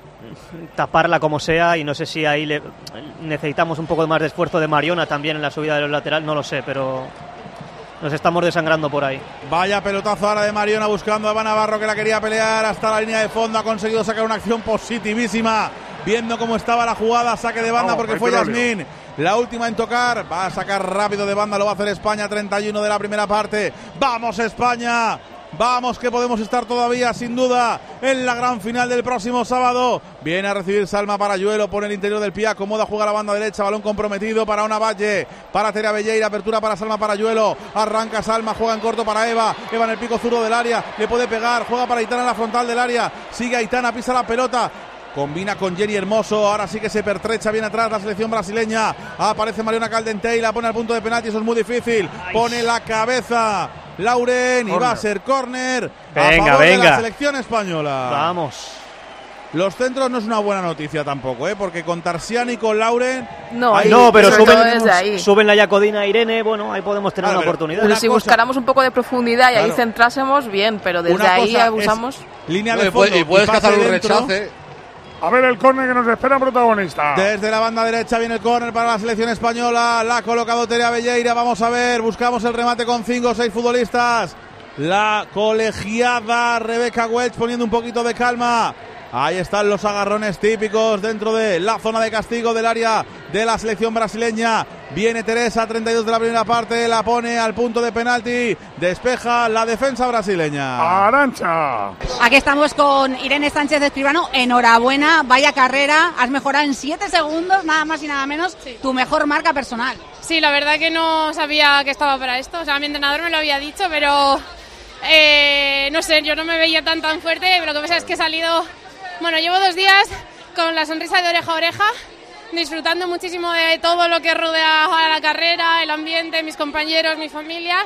S6: taparla como sea, y no sé si ahí necesitamos un poco más de esfuerzo de Mariona también en la subida de los laterales, no lo sé, pero nos estamos desangrando por ahí.
S3: Vaya pelotazo ahora de Mariona buscando a Eva Navarro, que la quería pelear hasta la línea de fondo, ha conseguido sacar una acción positivísima, viendo cómo estaba la jugada, saque de banda porque fue Yasmín. La última en tocar, va a sacar rápido de banda, lo va a hacer España, 31 de la primera parte. ¡Vamos España! Vamos que podemos estar todavía sin duda en la gran final del próximo sábado. Viene a recibir Salma Parayuelo, pone el interior del pie, acomoda, juega la banda derecha, balón comprometido para una Valle, para Tere Velleira, apertura para Salma Parayuelo, arranca Salma, juega en corto para Eva en el pico zurdo del área, le puede pegar, juega para Aitana en la frontal del área, sigue Aitana, pisa la pelota. Combina con Jenny Hermoso, ahora sí que se pertrecha bien atrás la selección brasileña. Aparece Mariona Caldentey, la pone al punto de penalti, eso es muy difícil. Pone la cabeza Lauren y va a ser córner a favor de la selección española.
S6: Vamos.
S3: Los centros no es una buena noticia tampoco, porque con Tarsiani y con Lauren...
S6: pero suben la Jacodina e Irene, bueno, ahí podemos tener una oportunidad.
S10: Pero si buscáramos un poco de profundidad y ahí centrásemos, bien, pero desde ahí abusamos.
S3: Línea de fondo
S13: y puedes cazar un rechace.
S2: A ver el córner que nos espera protagonista.
S3: Desde la banda derecha viene el córner para la selección española. La ha colocado Tere Velleira. Vamos a ver, buscamos el remate con 5 o 6 futbolistas. La colegiada Rebeca Welch poniendo un poquito de calma. Ahí están los agarrones típicos dentro de la zona de castigo del área de la selección brasileña. Viene Teresa, 32 de la primera parte, la pone al punto de penalti, despeja la defensa brasileña.
S2: Arantxa.
S11: Aquí estamos con Irene Sánchez Escribano. Enhorabuena, vaya carrera, has mejorado en 7 segundos, nada más y nada menos, tu mejor marca personal.
S12: Sí, la verdad que no sabía que estaba para esto, o sea, mi entrenador me lo había dicho, pero no sé, yo no me veía tan fuerte, pero lo que pasa es que he salido... Bueno, llevo 2 días con la sonrisa de oreja a oreja, disfrutando muchísimo de todo lo que rodea a la carrera, el ambiente, mis compañeros, mi familia,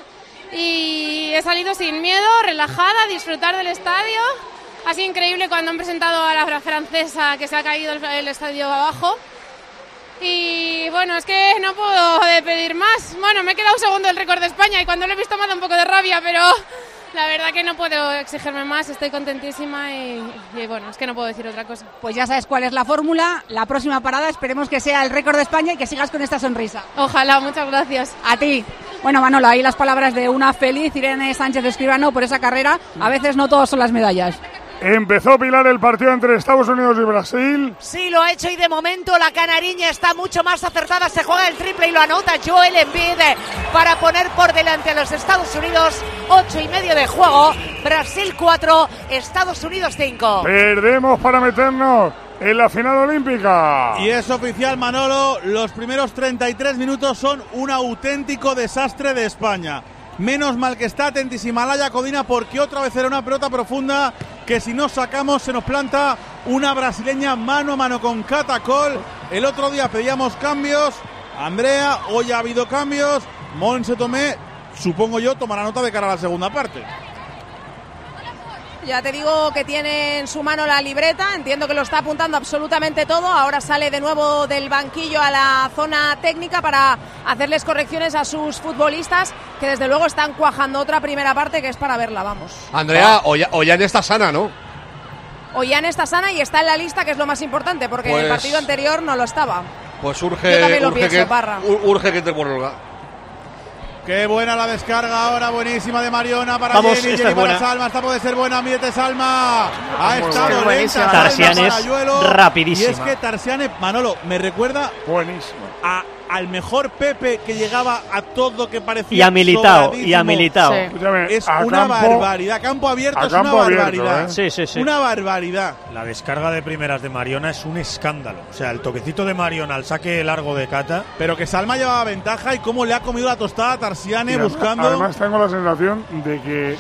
S12: y he salido sin miedo, relajada, a disfrutar del estadio. Ha sido increíble cuando han presentado a la francesa, que se ha caído el estadio abajo. Y bueno, es que no puedo pedir más. Bueno, me he quedado segundo del récord de España y cuando lo he visto me ha dado un poco de rabia, pero La verdad que no puedo exigirme más, estoy contentísima y bueno, es que no puedo decir otra cosa.
S11: Pues ya sabes cuál es la fórmula. La próxima parada esperemos que sea el récord de España y que sigas con esta sonrisa.
S12: Ojalá, muchas gracias.
S11: A ti. Bueno, Manolo, ahí las palabras de una feliz Irene Sánchez Escribano por esa carrera. A veces no todos son las medallas.
S2: Empezó Pilar el partido entre Estados Unidos y Brasil.
S5: Sí, lo ha hecho y de momento la canariña está mucho más acertada. Se juega el triple y lo anota Joel Embiid para poner por delante a los Estados Unidos. 8:30 de juego. Brasil 4, Estados Unidos 5.
S2: Perdemos para meternos en la final olímpica.
S3: Y es oficial, Manolo, los primeros 33 minutos son un auténtico desastre de España. Menos mal que está atentísima Laia Codina, porque otra vez era una pelota profunda que si no sacamos se nos planta una brasileña mano a mano con Cata Coll. El otro día pedíamos cambios, Andrea, hoy ha habido cambios. Montse Tomé, supongo yo, tomará nota de cara a la segunda parte.
S20: Ya te digo que tiene en su mano la libreta, entiendo que lo está apuntando absolutamente todo. Ahora sale de nuevo del banquillo a la zona técnica para hacerles correcciones a sus futbolistas, que desde luego están cuajando otra primera parte que es para verla, vamos.
S13: Andrea, Ollán está sana, ¿no?
S20: Ollán está sana y está en la lista, que es lo más importante, porque en el partido anterior no lo estaba.
S13: Pues urge,
S20: yo también lo pienso, Parra.
S13: Urge que te vuelva.
S3: Qué buena la descarga ahora, buenísima de Mariona para
S6: Vamos,
S3: Jenny,
S6: esta
S3: Jenny
S6: es buena.
S3: para Salma, esta puede ser buena, mídete Salma. Ha estado lenta
S6: Tarsiane es rapidísima.
S3: Y es que Tarsiane, Manolo, me recuerda al mejor Pepe que llegaba a todo que parecía
S6: y a Militao.
S3: Sí. Es una barbaridad, campo abierto es una barbaridad.
S6: Sí.
S3: Una barbaridad.
S19: La descarga de primeras de Mariona es un escándalo. O sea, el toquecito de Mariona al saque largo de Cata.
S3: Pero que Salma llevaba ventaja y cómo le ha comido la tostada a Tarsiane buscando.
S2: Además tengo la sensación de que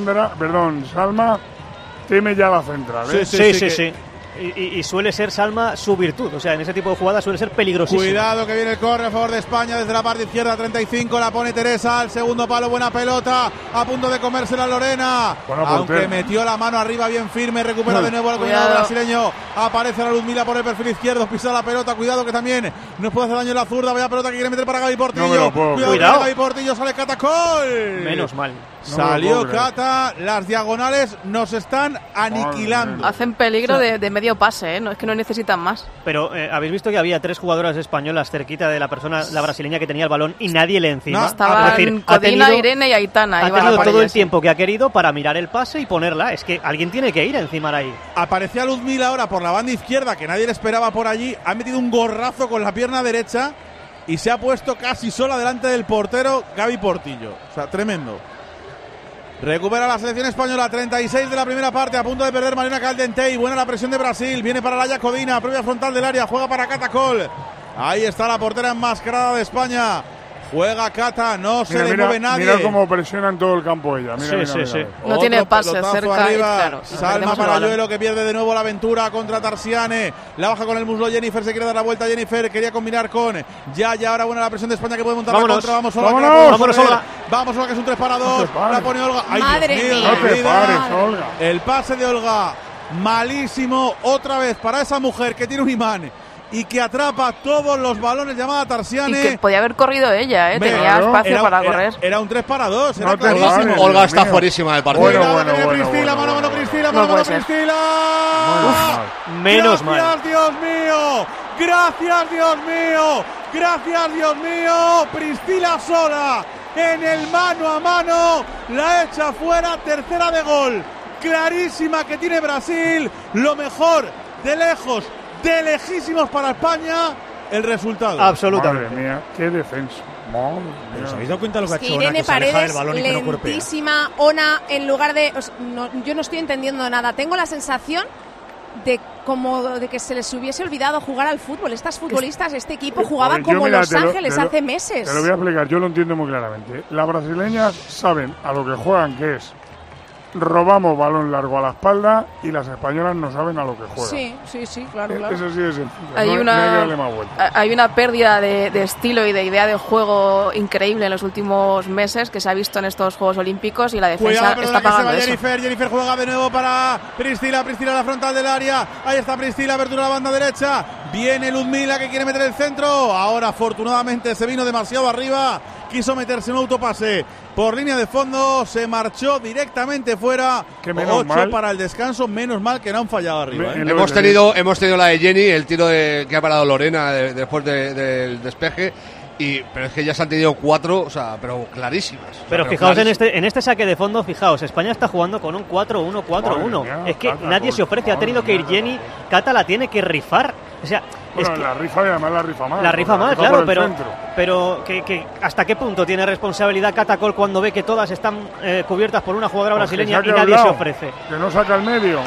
S2: Salma teme ya la central, ¿eh?
S6: Sí. Y suele ser Salma su virtud, o sea, en ese tipo de jugadas suele ser peligrosísimo.
S3: Cuidado que viene el córner a favor de España desde la parte izquierda, 35, la pone Teresa al segundo palo, buena pelota, a punto de comérsela Lorena, aunque metió la mano arriba bien firme, recupera de nuevo el cuidado brasileño, aparece la Ludmila por el perfil izquierdo, pisa la pelota, cuidado que también nos puede hacer daño en la zurda, vaya pelota que quiere meter para Gaby Portillo, cuidado. Gaby Portillo, sale Cata Coll.
S6: Menos mal.
S3: Salió Cata, las diagonales nos están aniquilando.
S10: Hacen peligro de medio pase, ¿eh? No es que no necesitan más.
S6: Pero habéis visto que había 3 jugadoras españolas cerquita de la brasileña que tenía el balón y nadie le encima.
S10: No, estaban Codina, Irene y Aitana.
S6: Ha tenido todo el tiempo que ha querido para mirar el pase y ponerla. Es que alguien tiene que ir encima de ahí.
S3: Aparecía Ludmila ahora por la banda izquierda, que nadie le esperaba por allí. Ha metido un gorrazo con la pierna derecha y se ha puesto casi sola delante del portero Gaby Portillo. O sea, tremendo. Recupera la selección española, 36 de la primera parte, a punto de perder Mariona Caldentey. Buena la presión de Brasil, viene para Laia Codina, propia frontal del área, juega para Cata Coll. Ahí está la portera enmascarada de España. Juega Cata, no se le mueve nadie.
S2: Mira cómo presiona en todo el campo ella. Mira.
S10: No tiene pase cerca.
S3: Arriba.
S10: Claro,
S3: Salma para Yuelo, que pierde de nuevo la aventura contra Tarsiane. La baja con el muslo Jennifer, se quiere dar la vuelta. Jennifer quería combinar con Yaya. Ahora buena la presión de España que puede montar la contra. Vamos, Olga. Vamos, Olga, que es un 3 para 2. La pone Olga. Ay,
S20: madre mía.
S2: No te pares, Olga.
S3: El pase de Olga, malísimo. Otra vez para esa mujer que tiene un imán y que atrapa todos los balones, llamada Tarsiane.
S10: Y que podía haber corrido ella, ¿eh? Tenía espacio para correr.
S3: Era un 3 para 2, era
S13: clarísimo. Olga está fuerísima del partido.
S3: Bueno. Priscila, mano Priscila.
S6: Menos mal.
S3: Gracias, Dios mío. Priscila sola en el mano a mano, la echa fuera, tercera de gol. Clarísima que tiene Brasil, lo mejor de lejos, de lejísimos para España, el resultado.
S6: Absolutamente.
S2: Madre mía, qué defensa.
S19: ¿Os habéis dado cuenta de lo que ha hecho Ona,
S20: Irene
S19: que se aleja
S20: Paredes,
S19: del balón y que no cuerpea?
S20: lentísima, Ona, en lugar de... yo no estoy entendiendo nada. Tengo la sensación de que se les hubiese olvidado jugar al fútbol. Estas futbolistas, este equipo jugaban como Los Ángeles hace meses.
S2: Te lo voy a explicar, yo lo entiendo muy claramente. Las brasileñas saben a lo que juegan, que es robamos balón largo a la espalda, y las españolas no saben a lo que juegan.
S20: Sí, claro.
S2: Eso sí es sencillo.
S10: Hay una pérdida de estilo y de idea de juego increíble en los últimos meses que se ha visto en estos Juegos Olímpicos, y la defensa está pagando eso.
S3: Jennifer juega de nuevo para Priscila la frontal del área. Ahí está Priscila, abertura a la banda derecha. Viene Ludmila, que quiere meter el centro. Ahora afortunadamente se vino demasiado arriba quiso meterse en un autopase por línea de fondo, se marchó directamente fuera. 8 para el descanso, menos mal que no han fallado arriba.
S13: Hemos tenido la de Jenny, el tiro que ha parado Lorena después del despeje. Pero es que ya se han tenido 4, o sea, pero clarísimas.
S6: Pero fijaos en este saque de fondo, fijaos, España está jugando con un 4-1-4-1. Es que nadie se ofrece, ha tenido que ir Jenny, Cata la tiene que rifar. O sea,
S2: bueno, la rifa y además la rifa mal.
S6: La rifa mal, claro, pero ¿hasta qué punto tiene responsabilidad Catacol cuando ve que todas están cubiertas por una jugadora brasileña y nadie se ofrece?
S2: Que no saca el medio,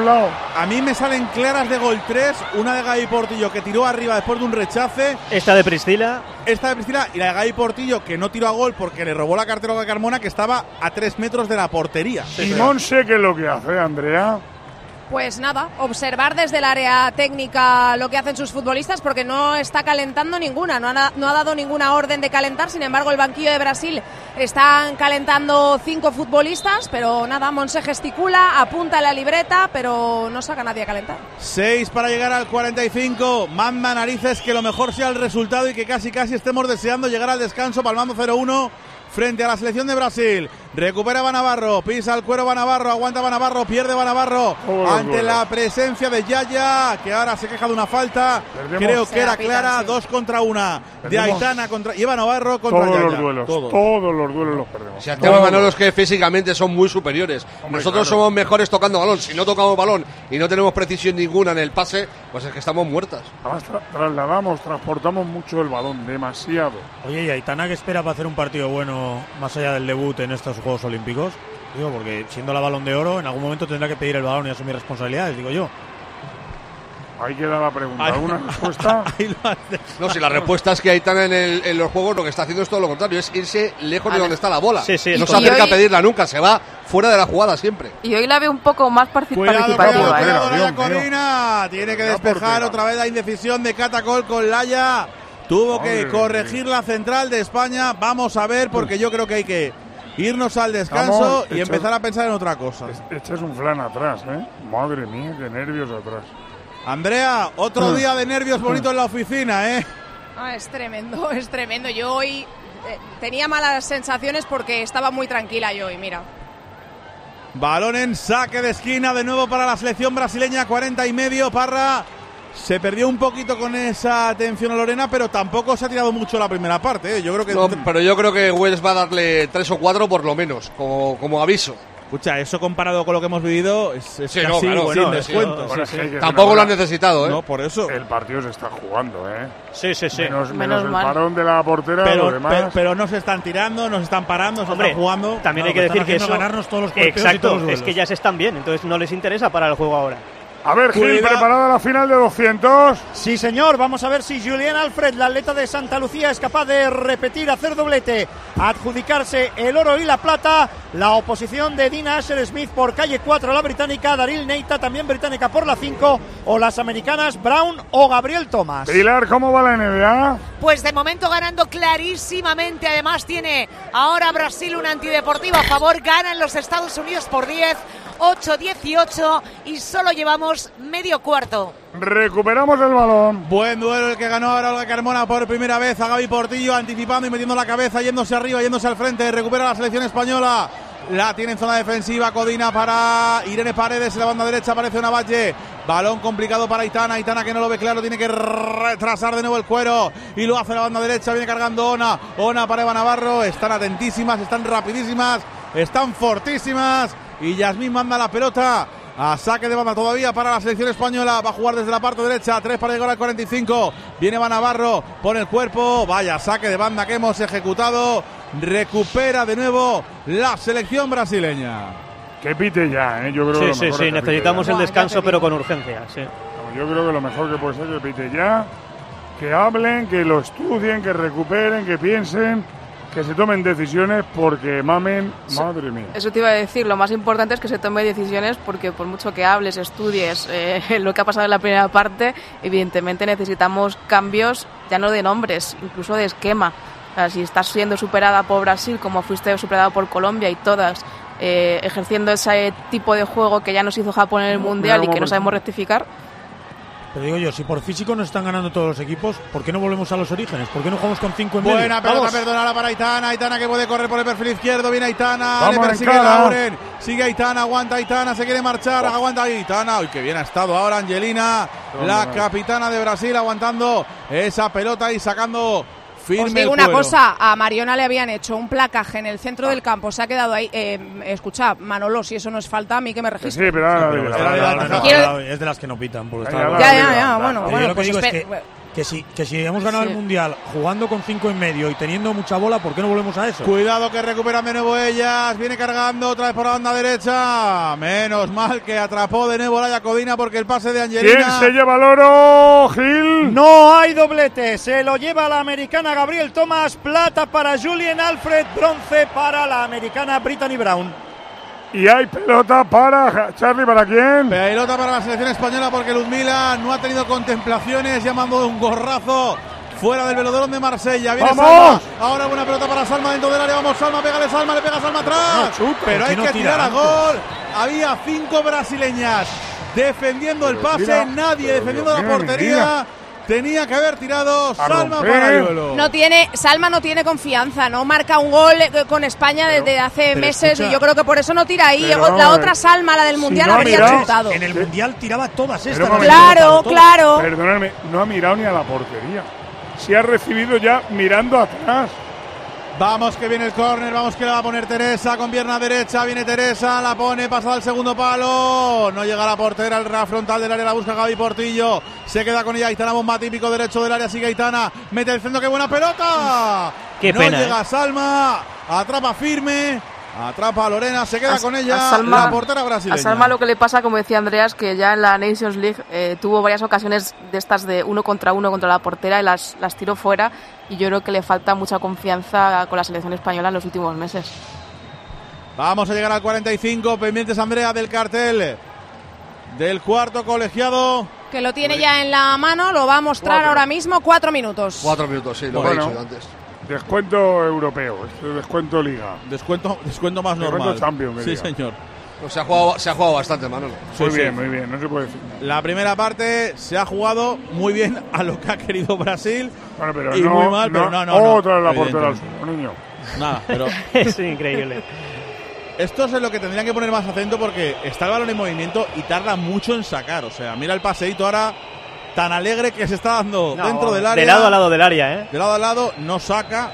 S3: a mí me salen claras de gol 3, una de Gaby Portillo que tiró arriba después de un rechace.
S6: Esta de Priscila
S3: y la de Gaby Portillo que no tiró a gol porque le robó la cartera a Carmona, que estaba a 3 metros de la portería.
S2: Y Monse, ¿qué es lo que hace, Andrea?
S20: Pues nada, observar desde el área técnica lo que hacen sus futbolistas, porque no está calentando ninguna, no ha dado ninguna orden de calentar. Sin embargo, el banquillo de Brasil están calentando 5 futbolistas, pero nada, Monse gesticula, apunta la libreta, pero no saca nadie a calentar.
S3: 6 para llegar al 45, manda narices que lo mejor sea el resultado y que casi estemos deseando llegar al descanso, palmando 0-1 frente a la selección de Brasil. Recupera Vanavarro, pisa el cuero Vanavarro, aguanta Vanavarro, pierde Vanavarro ante la presencia de Yaya, que ahora se queja de una falta. Creo que era clara, 2 contra 1 de Aitana y Vanavarro contra Yaya.
S2: Todos los duelos los perdemos.
S13: Si el tema, Manolo, es que físicamente son muy superiores. Nosotros somos mejores tocando balón. Si no tocamos balón y no tenemos precisión ninguna en el pase, pues es que estamos muertas.
S2: Además, transportamos mucho el balón, demasiado.
S19: Oye, ¿y Aitana qué espera para hacer un partido bueno más allá del debut en estos Juegos Olímpicos? Digo, porque siendo la Balón de Oro, en algún momento tendrá que pedir el balón y asumir responsabilidades, digo yo.
S2: Ahí queda la pregunta. ¿Alguna respuesta?
S13: No, si la respuesta es que Aitana en los juegos lo que está haciendo es todo lo contrario, es irse lejos de donde está la bola.
S6: Sí,
S13: no se acerca a pedirla nunca, se va fuera de la jugada siempre.
S10: Y hoy la veo un poco más participativa.
S3: Cuidado, Corina. Tiene que despejar otra vez la indecisión de Catacol con Laya. Tuvo que corregir la central de España. Vamos a ver, porque yo creo que hay que irnos al descanso y empezar a pensar en otra cosa.
S2: Echas un flan atrás, ¿eh? Madre mía, qué nervios atrás.
S3: Andrea, otro día de nervios bonito en la oficina, ¿eh?
S20: Es tremendo, es tremendo. Yo hoy tenía malas sensaciones porque estaba muy tranquila yo hoy, mira.
S3: Balón en saque de esquina de nuevo para la selección brasileña, 40 y medio. Parra se perdió un poquito con esa atención a Lorena, pero tampoco se ha tirado mucho la primera parte, ¿eh? Yo creo que
S13: pero yo creo que Wells va a darle 3 o 4 por lo menos, como aviso.
S3: Escucha, eso comparado con lo que hemos vivido es
S13: sí,
S3: casi sin descuento.
S13: Tampoco lo han necesitado, ¿eh?
S3: No, por eso.
S2: El partido se está jugando, ¿eh?
S6: Sí.
S2: Menos el parón de la portera,
S3: pero no se están tirando, no se están parando, se están jugando.
S6: También hay que decir que eso...
S19: ganarnos todos los golpeos y todos los duelos.
S6: Es que ya se están bien, entonces no les interesa para el juego ahora.
S2: A ver, Gil, ¿preparada la final de 200?
S4: Sí, señor. Vamos a ver si Julián Alfred, la atleta de Santa Lucía, es capaz de repetir, hacer doblete, adjudicarse el oro y la plata. La oposición de Dina Asher-Smith por calle 4, la británica, Daryl Neita, también británica, por la 5, o las americanas Brown o Gabriel Thomas.
S2: Pilar, ¿cómo va la NBA?
S5: Pues de momento ganando clarísimamente. Además tiene ahora Brasil un antideportivo a favor. Ganan los Estados Unidos por 10. 8-18 y solo llevamos medio cuarto.
S2: Recuperamos el balón.
S3: Buen duelo el que ganó ahora Olga Carmona por primera vez a Gaby Portillo, anticipando y metiendo la cabeza, yéndose arriba, yéndose al frente. Recupera la selección española. La tiene en zona defensiva Codina para Irene Paredes. En la banda derecha aparece una Valle. Balón complicado para Aitana. Aitana que no lo ve claro, tiene que retrasar de nuevo el cuero. Y lo hace la banda derecha. Viene cargando Ona. Ona para Eva Navarro. Están atentísimas, están rapidísimas, están fortísimas. Y Yasmín manda la pelota a saque de banda todavía para la selección española. Va a jugar desde la parte derecha, 3 para llegar al 45. Viene Eva Navarro, pone el cuerpo. Vaya saque de banda que hemos ejecutado. Recupera de nuevo la selección brasileña.
S2: Que pite ya, ¿eh? Yo creo que
S6: sí, necesitamos el descanso, pero con urgencia. Sí.
S2: Yo creo que lo mejor que puede ser que pite ya. Que hablen, que lo estudien, que recuperen, que piensen, que se tomen decisiones, porque mamen, madre mía.
S10: Eso te iba a decir, lo más importante es que se tome decisiones, porque por mucho que hables, estudies lo que ha pasado en la primera parte, evidentemente necesitamos cambios, ya no de nombres, incluso de esquema. O sea, si estás siendo superada por Brasil, como fuiste superada por Colombia y todas, ejerciendo ese tipo de juego que ya nos hizo Japón en el Mundial y que no sabemos rectificar.
S19: Pero digo yo, si por físico nos están ganando todos los equipos, ¿por qué no volvemos a los orígenes? ¿Por qué no jugamos con 5 en medio?
S3: Buena pelota perdonada para Aitana. Aitana que puede correr por el perfil izquierdo. Viene Aitana. Le persigue Lauren. Sigue Aitana. Aguanta Aitana. Se quiere marchar. Aguanta Aitana. Uy, qué bien ha estado ahora Angelina, la capitana de Brasil, aguantando esa pelota y sacando firme.
S20: Os digo una cosa, a Mariona le habían hecho un placaje en el centro del campo, se ha quedado ahí. Escucha, Manolo, si eso no es falta, a mí que me registre.
S2: Sí, pero
S19: es de las que no pitan.
S20: Ya, bueno.
S19: Yo lo que digo es que si hemos ganado el Mundial jugando con 5 en medio y teniendo mucha bola, ¿por qué no volvemos a eso?
S3: Cuidado que recuperan de nuevo ellas. Viene cargando otra vez por la banda derecha. Menos mal que atrapó de nuevo la Codina porque el pase de Angelina.
S2: ¿Quién se lleva el oro, Gil?
S4: No hay doblete. Se lo lleva la americana Gabriel Thomas. Plata para Julien Alfred. Bronce para la americana Brittany Brown.
S2: Y hay pelota para Charlie, ¿para quién?
S3: Pelota para la selección española porque Ludmila no ha tenido contemplaciones, llamando un gorrazo fuera del Velodrome de Marsella. Viene Salma, ahora buena pelota para Salma dentro del área. Vamos Salma, pégale Salma, le pega Salma atrás. Pero hay que tirar a gol. Había 5 brasileñas defendiendo el pase, nadie defendiendo la portería. Tenía que haber tirado Salma Parayuelo.
S20: Salma no tiene confianza, no marca un gol con España desde hace meses, escucha, y yo creo que por eso no tira ahí. La otra Salma, la del Mundial, habría chutado.
S19: En el Mundial tiraba todas estas.
S20: Claro.
S2: Perdóname, no ha mirado ni a la portería. Se ha recibido ya mirando atrás.
S3: Vamos que viene el córner, vamos que la va a poner Teresa con pierna derecha, viene Teresa, la pone, pasa al segundo palo, no llega a la portera, el frontal del área la busca Gaby Portillo, se queda con ella Aitana, bomba típico derecho del área, sigue Aitana, mete el centro, qué buena pelota,
S6: qué
S3: no
S6: pena,
S3: llega Salma, atrapa firme, atrapa a Lorena, se queda con ella la portera brasileña.
S10: A Salma lo que le pasa, como decía Andreas, que ya en la Nations League tuvo varias ocasiones de estas de 1 contra 1 contra la portera y las tiró fuera, y yo creo que le falta mucha confianza con la selección española en los últimos meses.
S3: Vamos a llegar al 45, pendientes Andrea del cartel del cuarto colegiado.
S20: Que lo tiene ya en la mano, lo va a mostrar ahora mismo. 4 minutos.
S13: 4 minutos, sí, lo he dicho antes.
S2: Descuento europeo, descuento liga.
S3: Descuento más normal.
S2: Descuento Champions,
S3: sí, señor.
S13: Pues se ha jugado bastante, Manolo.
S2: Muy bien, no se puede decir.
S3: La primera parte se ha jugado muy bien a lo que ha querido Brasil.
S2: Bueno, pero
S3: y
S2: no,
S3: muy mal, pero no.
S2: Otra vez la portera al suelo, niño.
S3: Nada, pero
S6: es increíble.
S3: Esto es en lo que tendrían que poner más acento porque está el balón en movimiento y tarda mucho en sacar. O sea, mira el paseíto ahora tan alegre que se está dando dentro del área.
S6: De lado a lado del área, ¿eh?
S3: De lado a lado, no saca.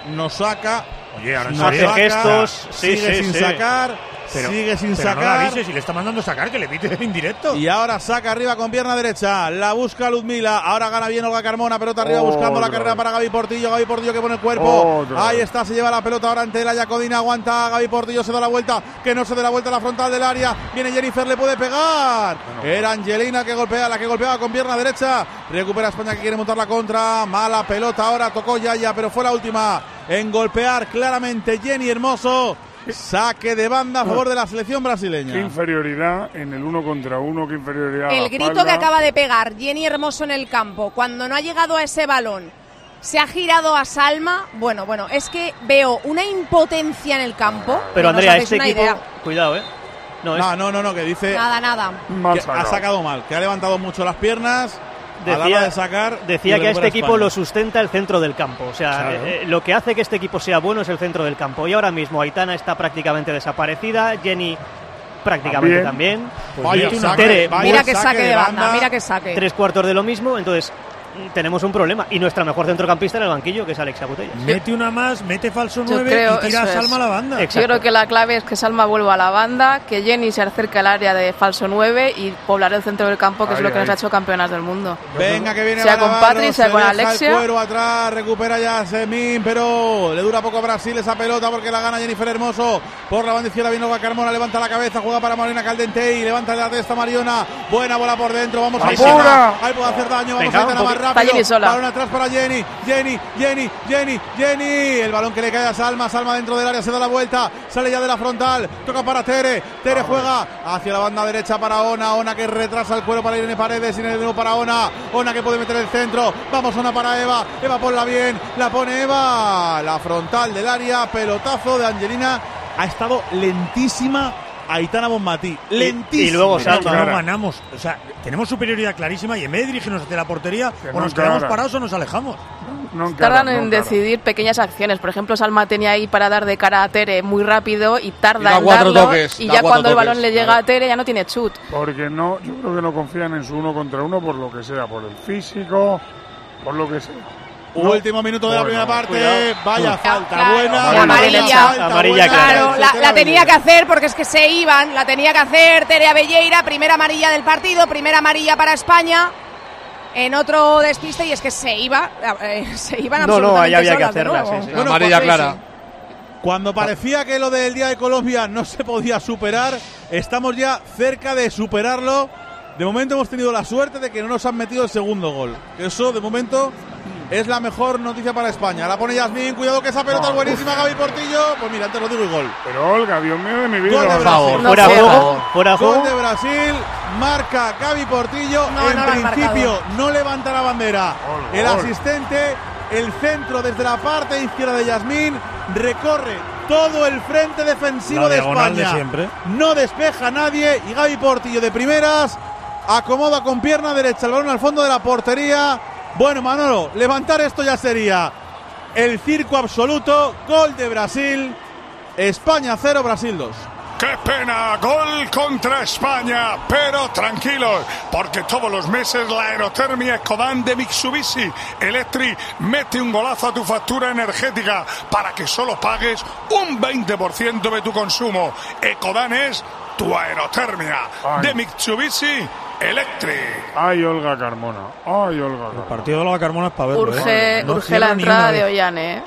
S19: Oye, ahora
S3: no
S6: hace gestos,
S3: sigue sin sacar. Sigue sin sacar.
S19: No la avise, si le está mandando sacar, que le pite en directo.
S3: Y ahora saca arriba con pierna derecha. La busca Ludmila. Ahora gana bien Olga Carmona. Pelota arriba buscando la carrera para Gaby Portillo. Gaby Portillo que pone el cuerpo. Ahí está, se lleva la pelota ahora ante la Jacodina. Aguanta Gaby Portillo, se da la vuelta. Que no se dé la vuelta a la frontal del área. Viene Jennifer, le puede pegar. Era Angelina que golpea, la que golpeaba con pierna derecha. Recupera España que quiere montar la contra. Mala pelota ahora, tocó Yaya, pero fue la última en golpear claramente Jenny Hermoso. Saque de banda a favor de la selección brasileña.
S2: Qué inferioridad en el 1 contra 1, qué inferioridad.
S20: El grito que acaba de pegar Jenny Hermoso en el campo, cuando no ha llegado a ese balón, se ha girado a Salma. Bueno, es que veo una impotencia en el campo.
S6: Pero Andrea, este equipo, cuidado,
S3: No, que dice
S20: nada.
S3: Que ha sacado mal, que ha levantado mucho las piernas.
S6: Decía que a este equipo lo sustenta el centro del campo. O sea,
S3: claro.
S6: Lo que hace que este equipo sea bueno es el centro del campo. Y ahora mismo Aitana está prácticamente desaparecida, Jenny prácticamente también.
S20: Mira que saque de banda, mira que saque.
S6: 3/4 de lo mismo, entonces tenemos un problema. Y nuestra mejor centrocampista en el banquillo, que es Alexia Putellas.
S19: Mete una más, mete falso 9 y tira a Salma a la banda.
S10: Exacto. Yo creo que la clave es que Salma vuelva a la banda, que Jenny se acerque al área de falso 9 y poblar el centro del campo, que es lo que nos ha hecho campeonas del mundo.
S3: Venga, que viene
S10: sea con Patri, sea con Alexia.
S3: El cuero atrás, recupera ya Semín, pero le dura poco a Brasil esa pelota porque la gana Jennifer Hermoso. Por la banda izquierda viene Olga Carmona, levanta la cabeza, juega para Mariona Caldentey, levanta la testa Mariona. Buena bola por dentro, vamos a Aitana. Ahí puede hacer daño, vamos a Aitana más rápido.
S10: Está Jenny sola.
S3: Balón atrás para Jenny. El balón que le cae a Salma dentro del área, se da la vuelta, sale ya de la frontal, toca para Tere juega hacia la banda derecha para Ona que retrasa el cuero para Irene Paredes, Irene de nuevo para Ona que puede meter el centro, vamos Ona para Eva, ponla bien, la pone Eva, la frontal del área, pelotazo de Angelina, ha estado lentísima Aitana Bonmatí. Lentísimo.
S6: Y luego
S19: no ganamos. O sea, tenemos superioridad clarísima y en vez de dirigirnos hacia la portería, o nos quedamos parados o nos alejamos.
S10: Tardan en decidir pequeñas acciones. Por ejemplo, Salma tenía ahí para dar de cara a Tere muy rápido y tarda en darlo. Y ya cuando el balón le llega a Tere ya no tiene chut.
S2: Porque no, yo creo que no confían en su 1 contra 1 por lo que sea, por el físico, por lo que sea.
S3: Último minuto de la primera parte.
S2: Cuidado.
S3: Vaya falta
S20: claro,
S3: buena.
S10: Amarilla
S20: claro, la tenía que hacer porque es que se iban. La tenía que hacer Tere Abelleira. Primera amarilla del partido. Primera amarilla para España. En otro despiste y es que se iban absolutamente
S6: No, ahí había que
S20: solas
S6: hacerla.
S20: de nuevo.
S6: Sí.
S19: Bueno, amarilla clara.
S3: Cuando parecía que lo del Día de Colombia no se podía superar, estamos ya cerca de superarlo. De momento hemos tenido la suerte de que no nos han metido el segundo gol. Eso, de momento, es la mejor noticia para España. La pone Yasmín, cuidado que esa pelota es buenísima, Gaby Portillo. Pues mira, te lo digo y gol.
S2: Pero Olga, Dios mío de mi vida.
S3: Gol de Brasil.
S6: Fuera juego.
S3: Gol de Brasil, marca Gaby Portillo. En principio no levanta la bandera. El asistente, el centro desde la parte izquierda de Yasmín, recorre todo el frente defensivo de España.
S19: De siempre.
S3: No despeja a nadie y Gaby Portillo de primeras acomoda con pierna derecha el balón al fondo de la portería. Bueno, Manolo, levantar esto ya sería el circo absoluto. Gol de Brasil. España 0, Brasil 2.
S2: ¡Qué pena! Gol contra España, pero tranquilos, porque todos los meses la aerotermia Ecodan de Mitsubishi Electric mete un golazo a tu factura energética para que solo pagues un 20% de tu consumo. Ecodan es tu aerotermia de Mitsubishi Electric. Ay, Olga Carmona. Ay, Olga Carmona.
S19: El partido de Olga Carmona es para verlo.
S10: Urge la entrada de Ollane,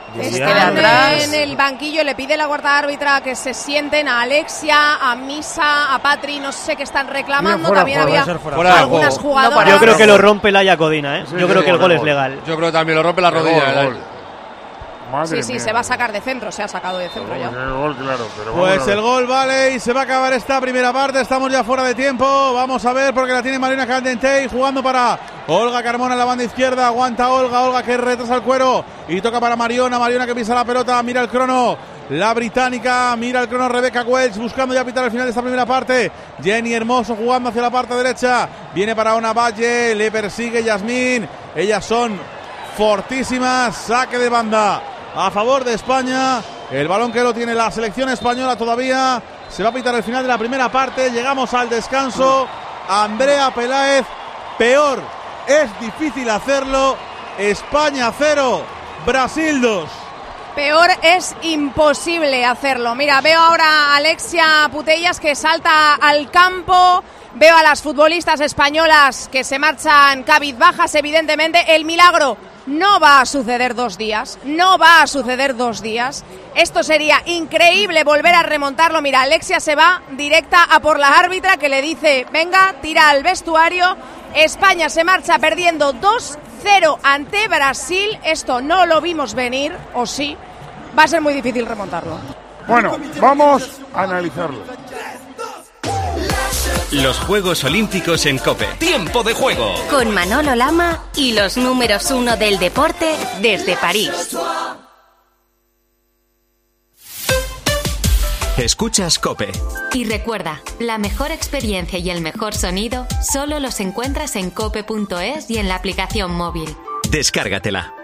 S20: En el banquillo le pide la cuarta árbitra que se sienten a Alexia, a Misa, a Patri, no sé qué están reclamando.
S2: Fuera,
S20: también había
S2: fuera
S20: algunas jugadoras.
S6: Yo creo que lo rompe Laia Codina, ¿eh?
S2: Sí,
S6: yo creo que el gol es legal.
S13: Yo creo que también lo rompe la rodilla.
S20: Sí, se va a sacar de centro, se ha sacado de centro ya.
S2: Gol, claro, pero
S3: pues el gol vale y se va a acabar esta primera parte. Estamos ya fuera de tiempo. Vamos a ver porque la tiene Marina Candentey jugando para Olga Carmona en la banda izquierda. Aguanta Olga que retrasa el cuero y toca para Mariona que pisa la pelota. Mira el crono. La británica, mira el crono Rebecca Welch buscando ya pitar el final de esta primera parte. Jenny Hermoso jugando hacia la parte derecha. Viene para Ona Valle, le persigue Yasmín. Ellas son fortísimas. Saque de banda a favor de España. El balón que lo tiene la selección española todavía. Se va a pitar el final de la primera parte. Llegamos al descanso. Andrea Peláez. Peor es difícil hacerlo. España 0, Brasil 2.
S20: Peor es imposible hacerlo. Mira, veo ahora a Alexia Putellas que salta al campo. Veo a las futbolistas españolas que se marchan cabizbajas. Evidentemente, el milagro no va a suceder 2 días. No va a suceder 2 días. Esto sería increíble volver a remontarlo. Mira, Alexia se va directa a por la árbitra que le dice, venga, tira al vestuario. España se marcha perdiendo 2-0 ante Brasil. Esto no lo vimos venir, o sí. Va a ser muy difícil remontarlo.
S2: Bueno, vamos a analizarlo.
S7: Los Juegos Olímpicos en COPE. ¡Tiempo de juego!
S8: Con Manolo Lama y los números 1 del deporte desde París.
S7: Escuchas COPE.
S8: Y recuerda, la mejor experiencia y el mejor sonido solo los encuentras en cope.es y en la aplicación móvil.
S7: Descárgatela.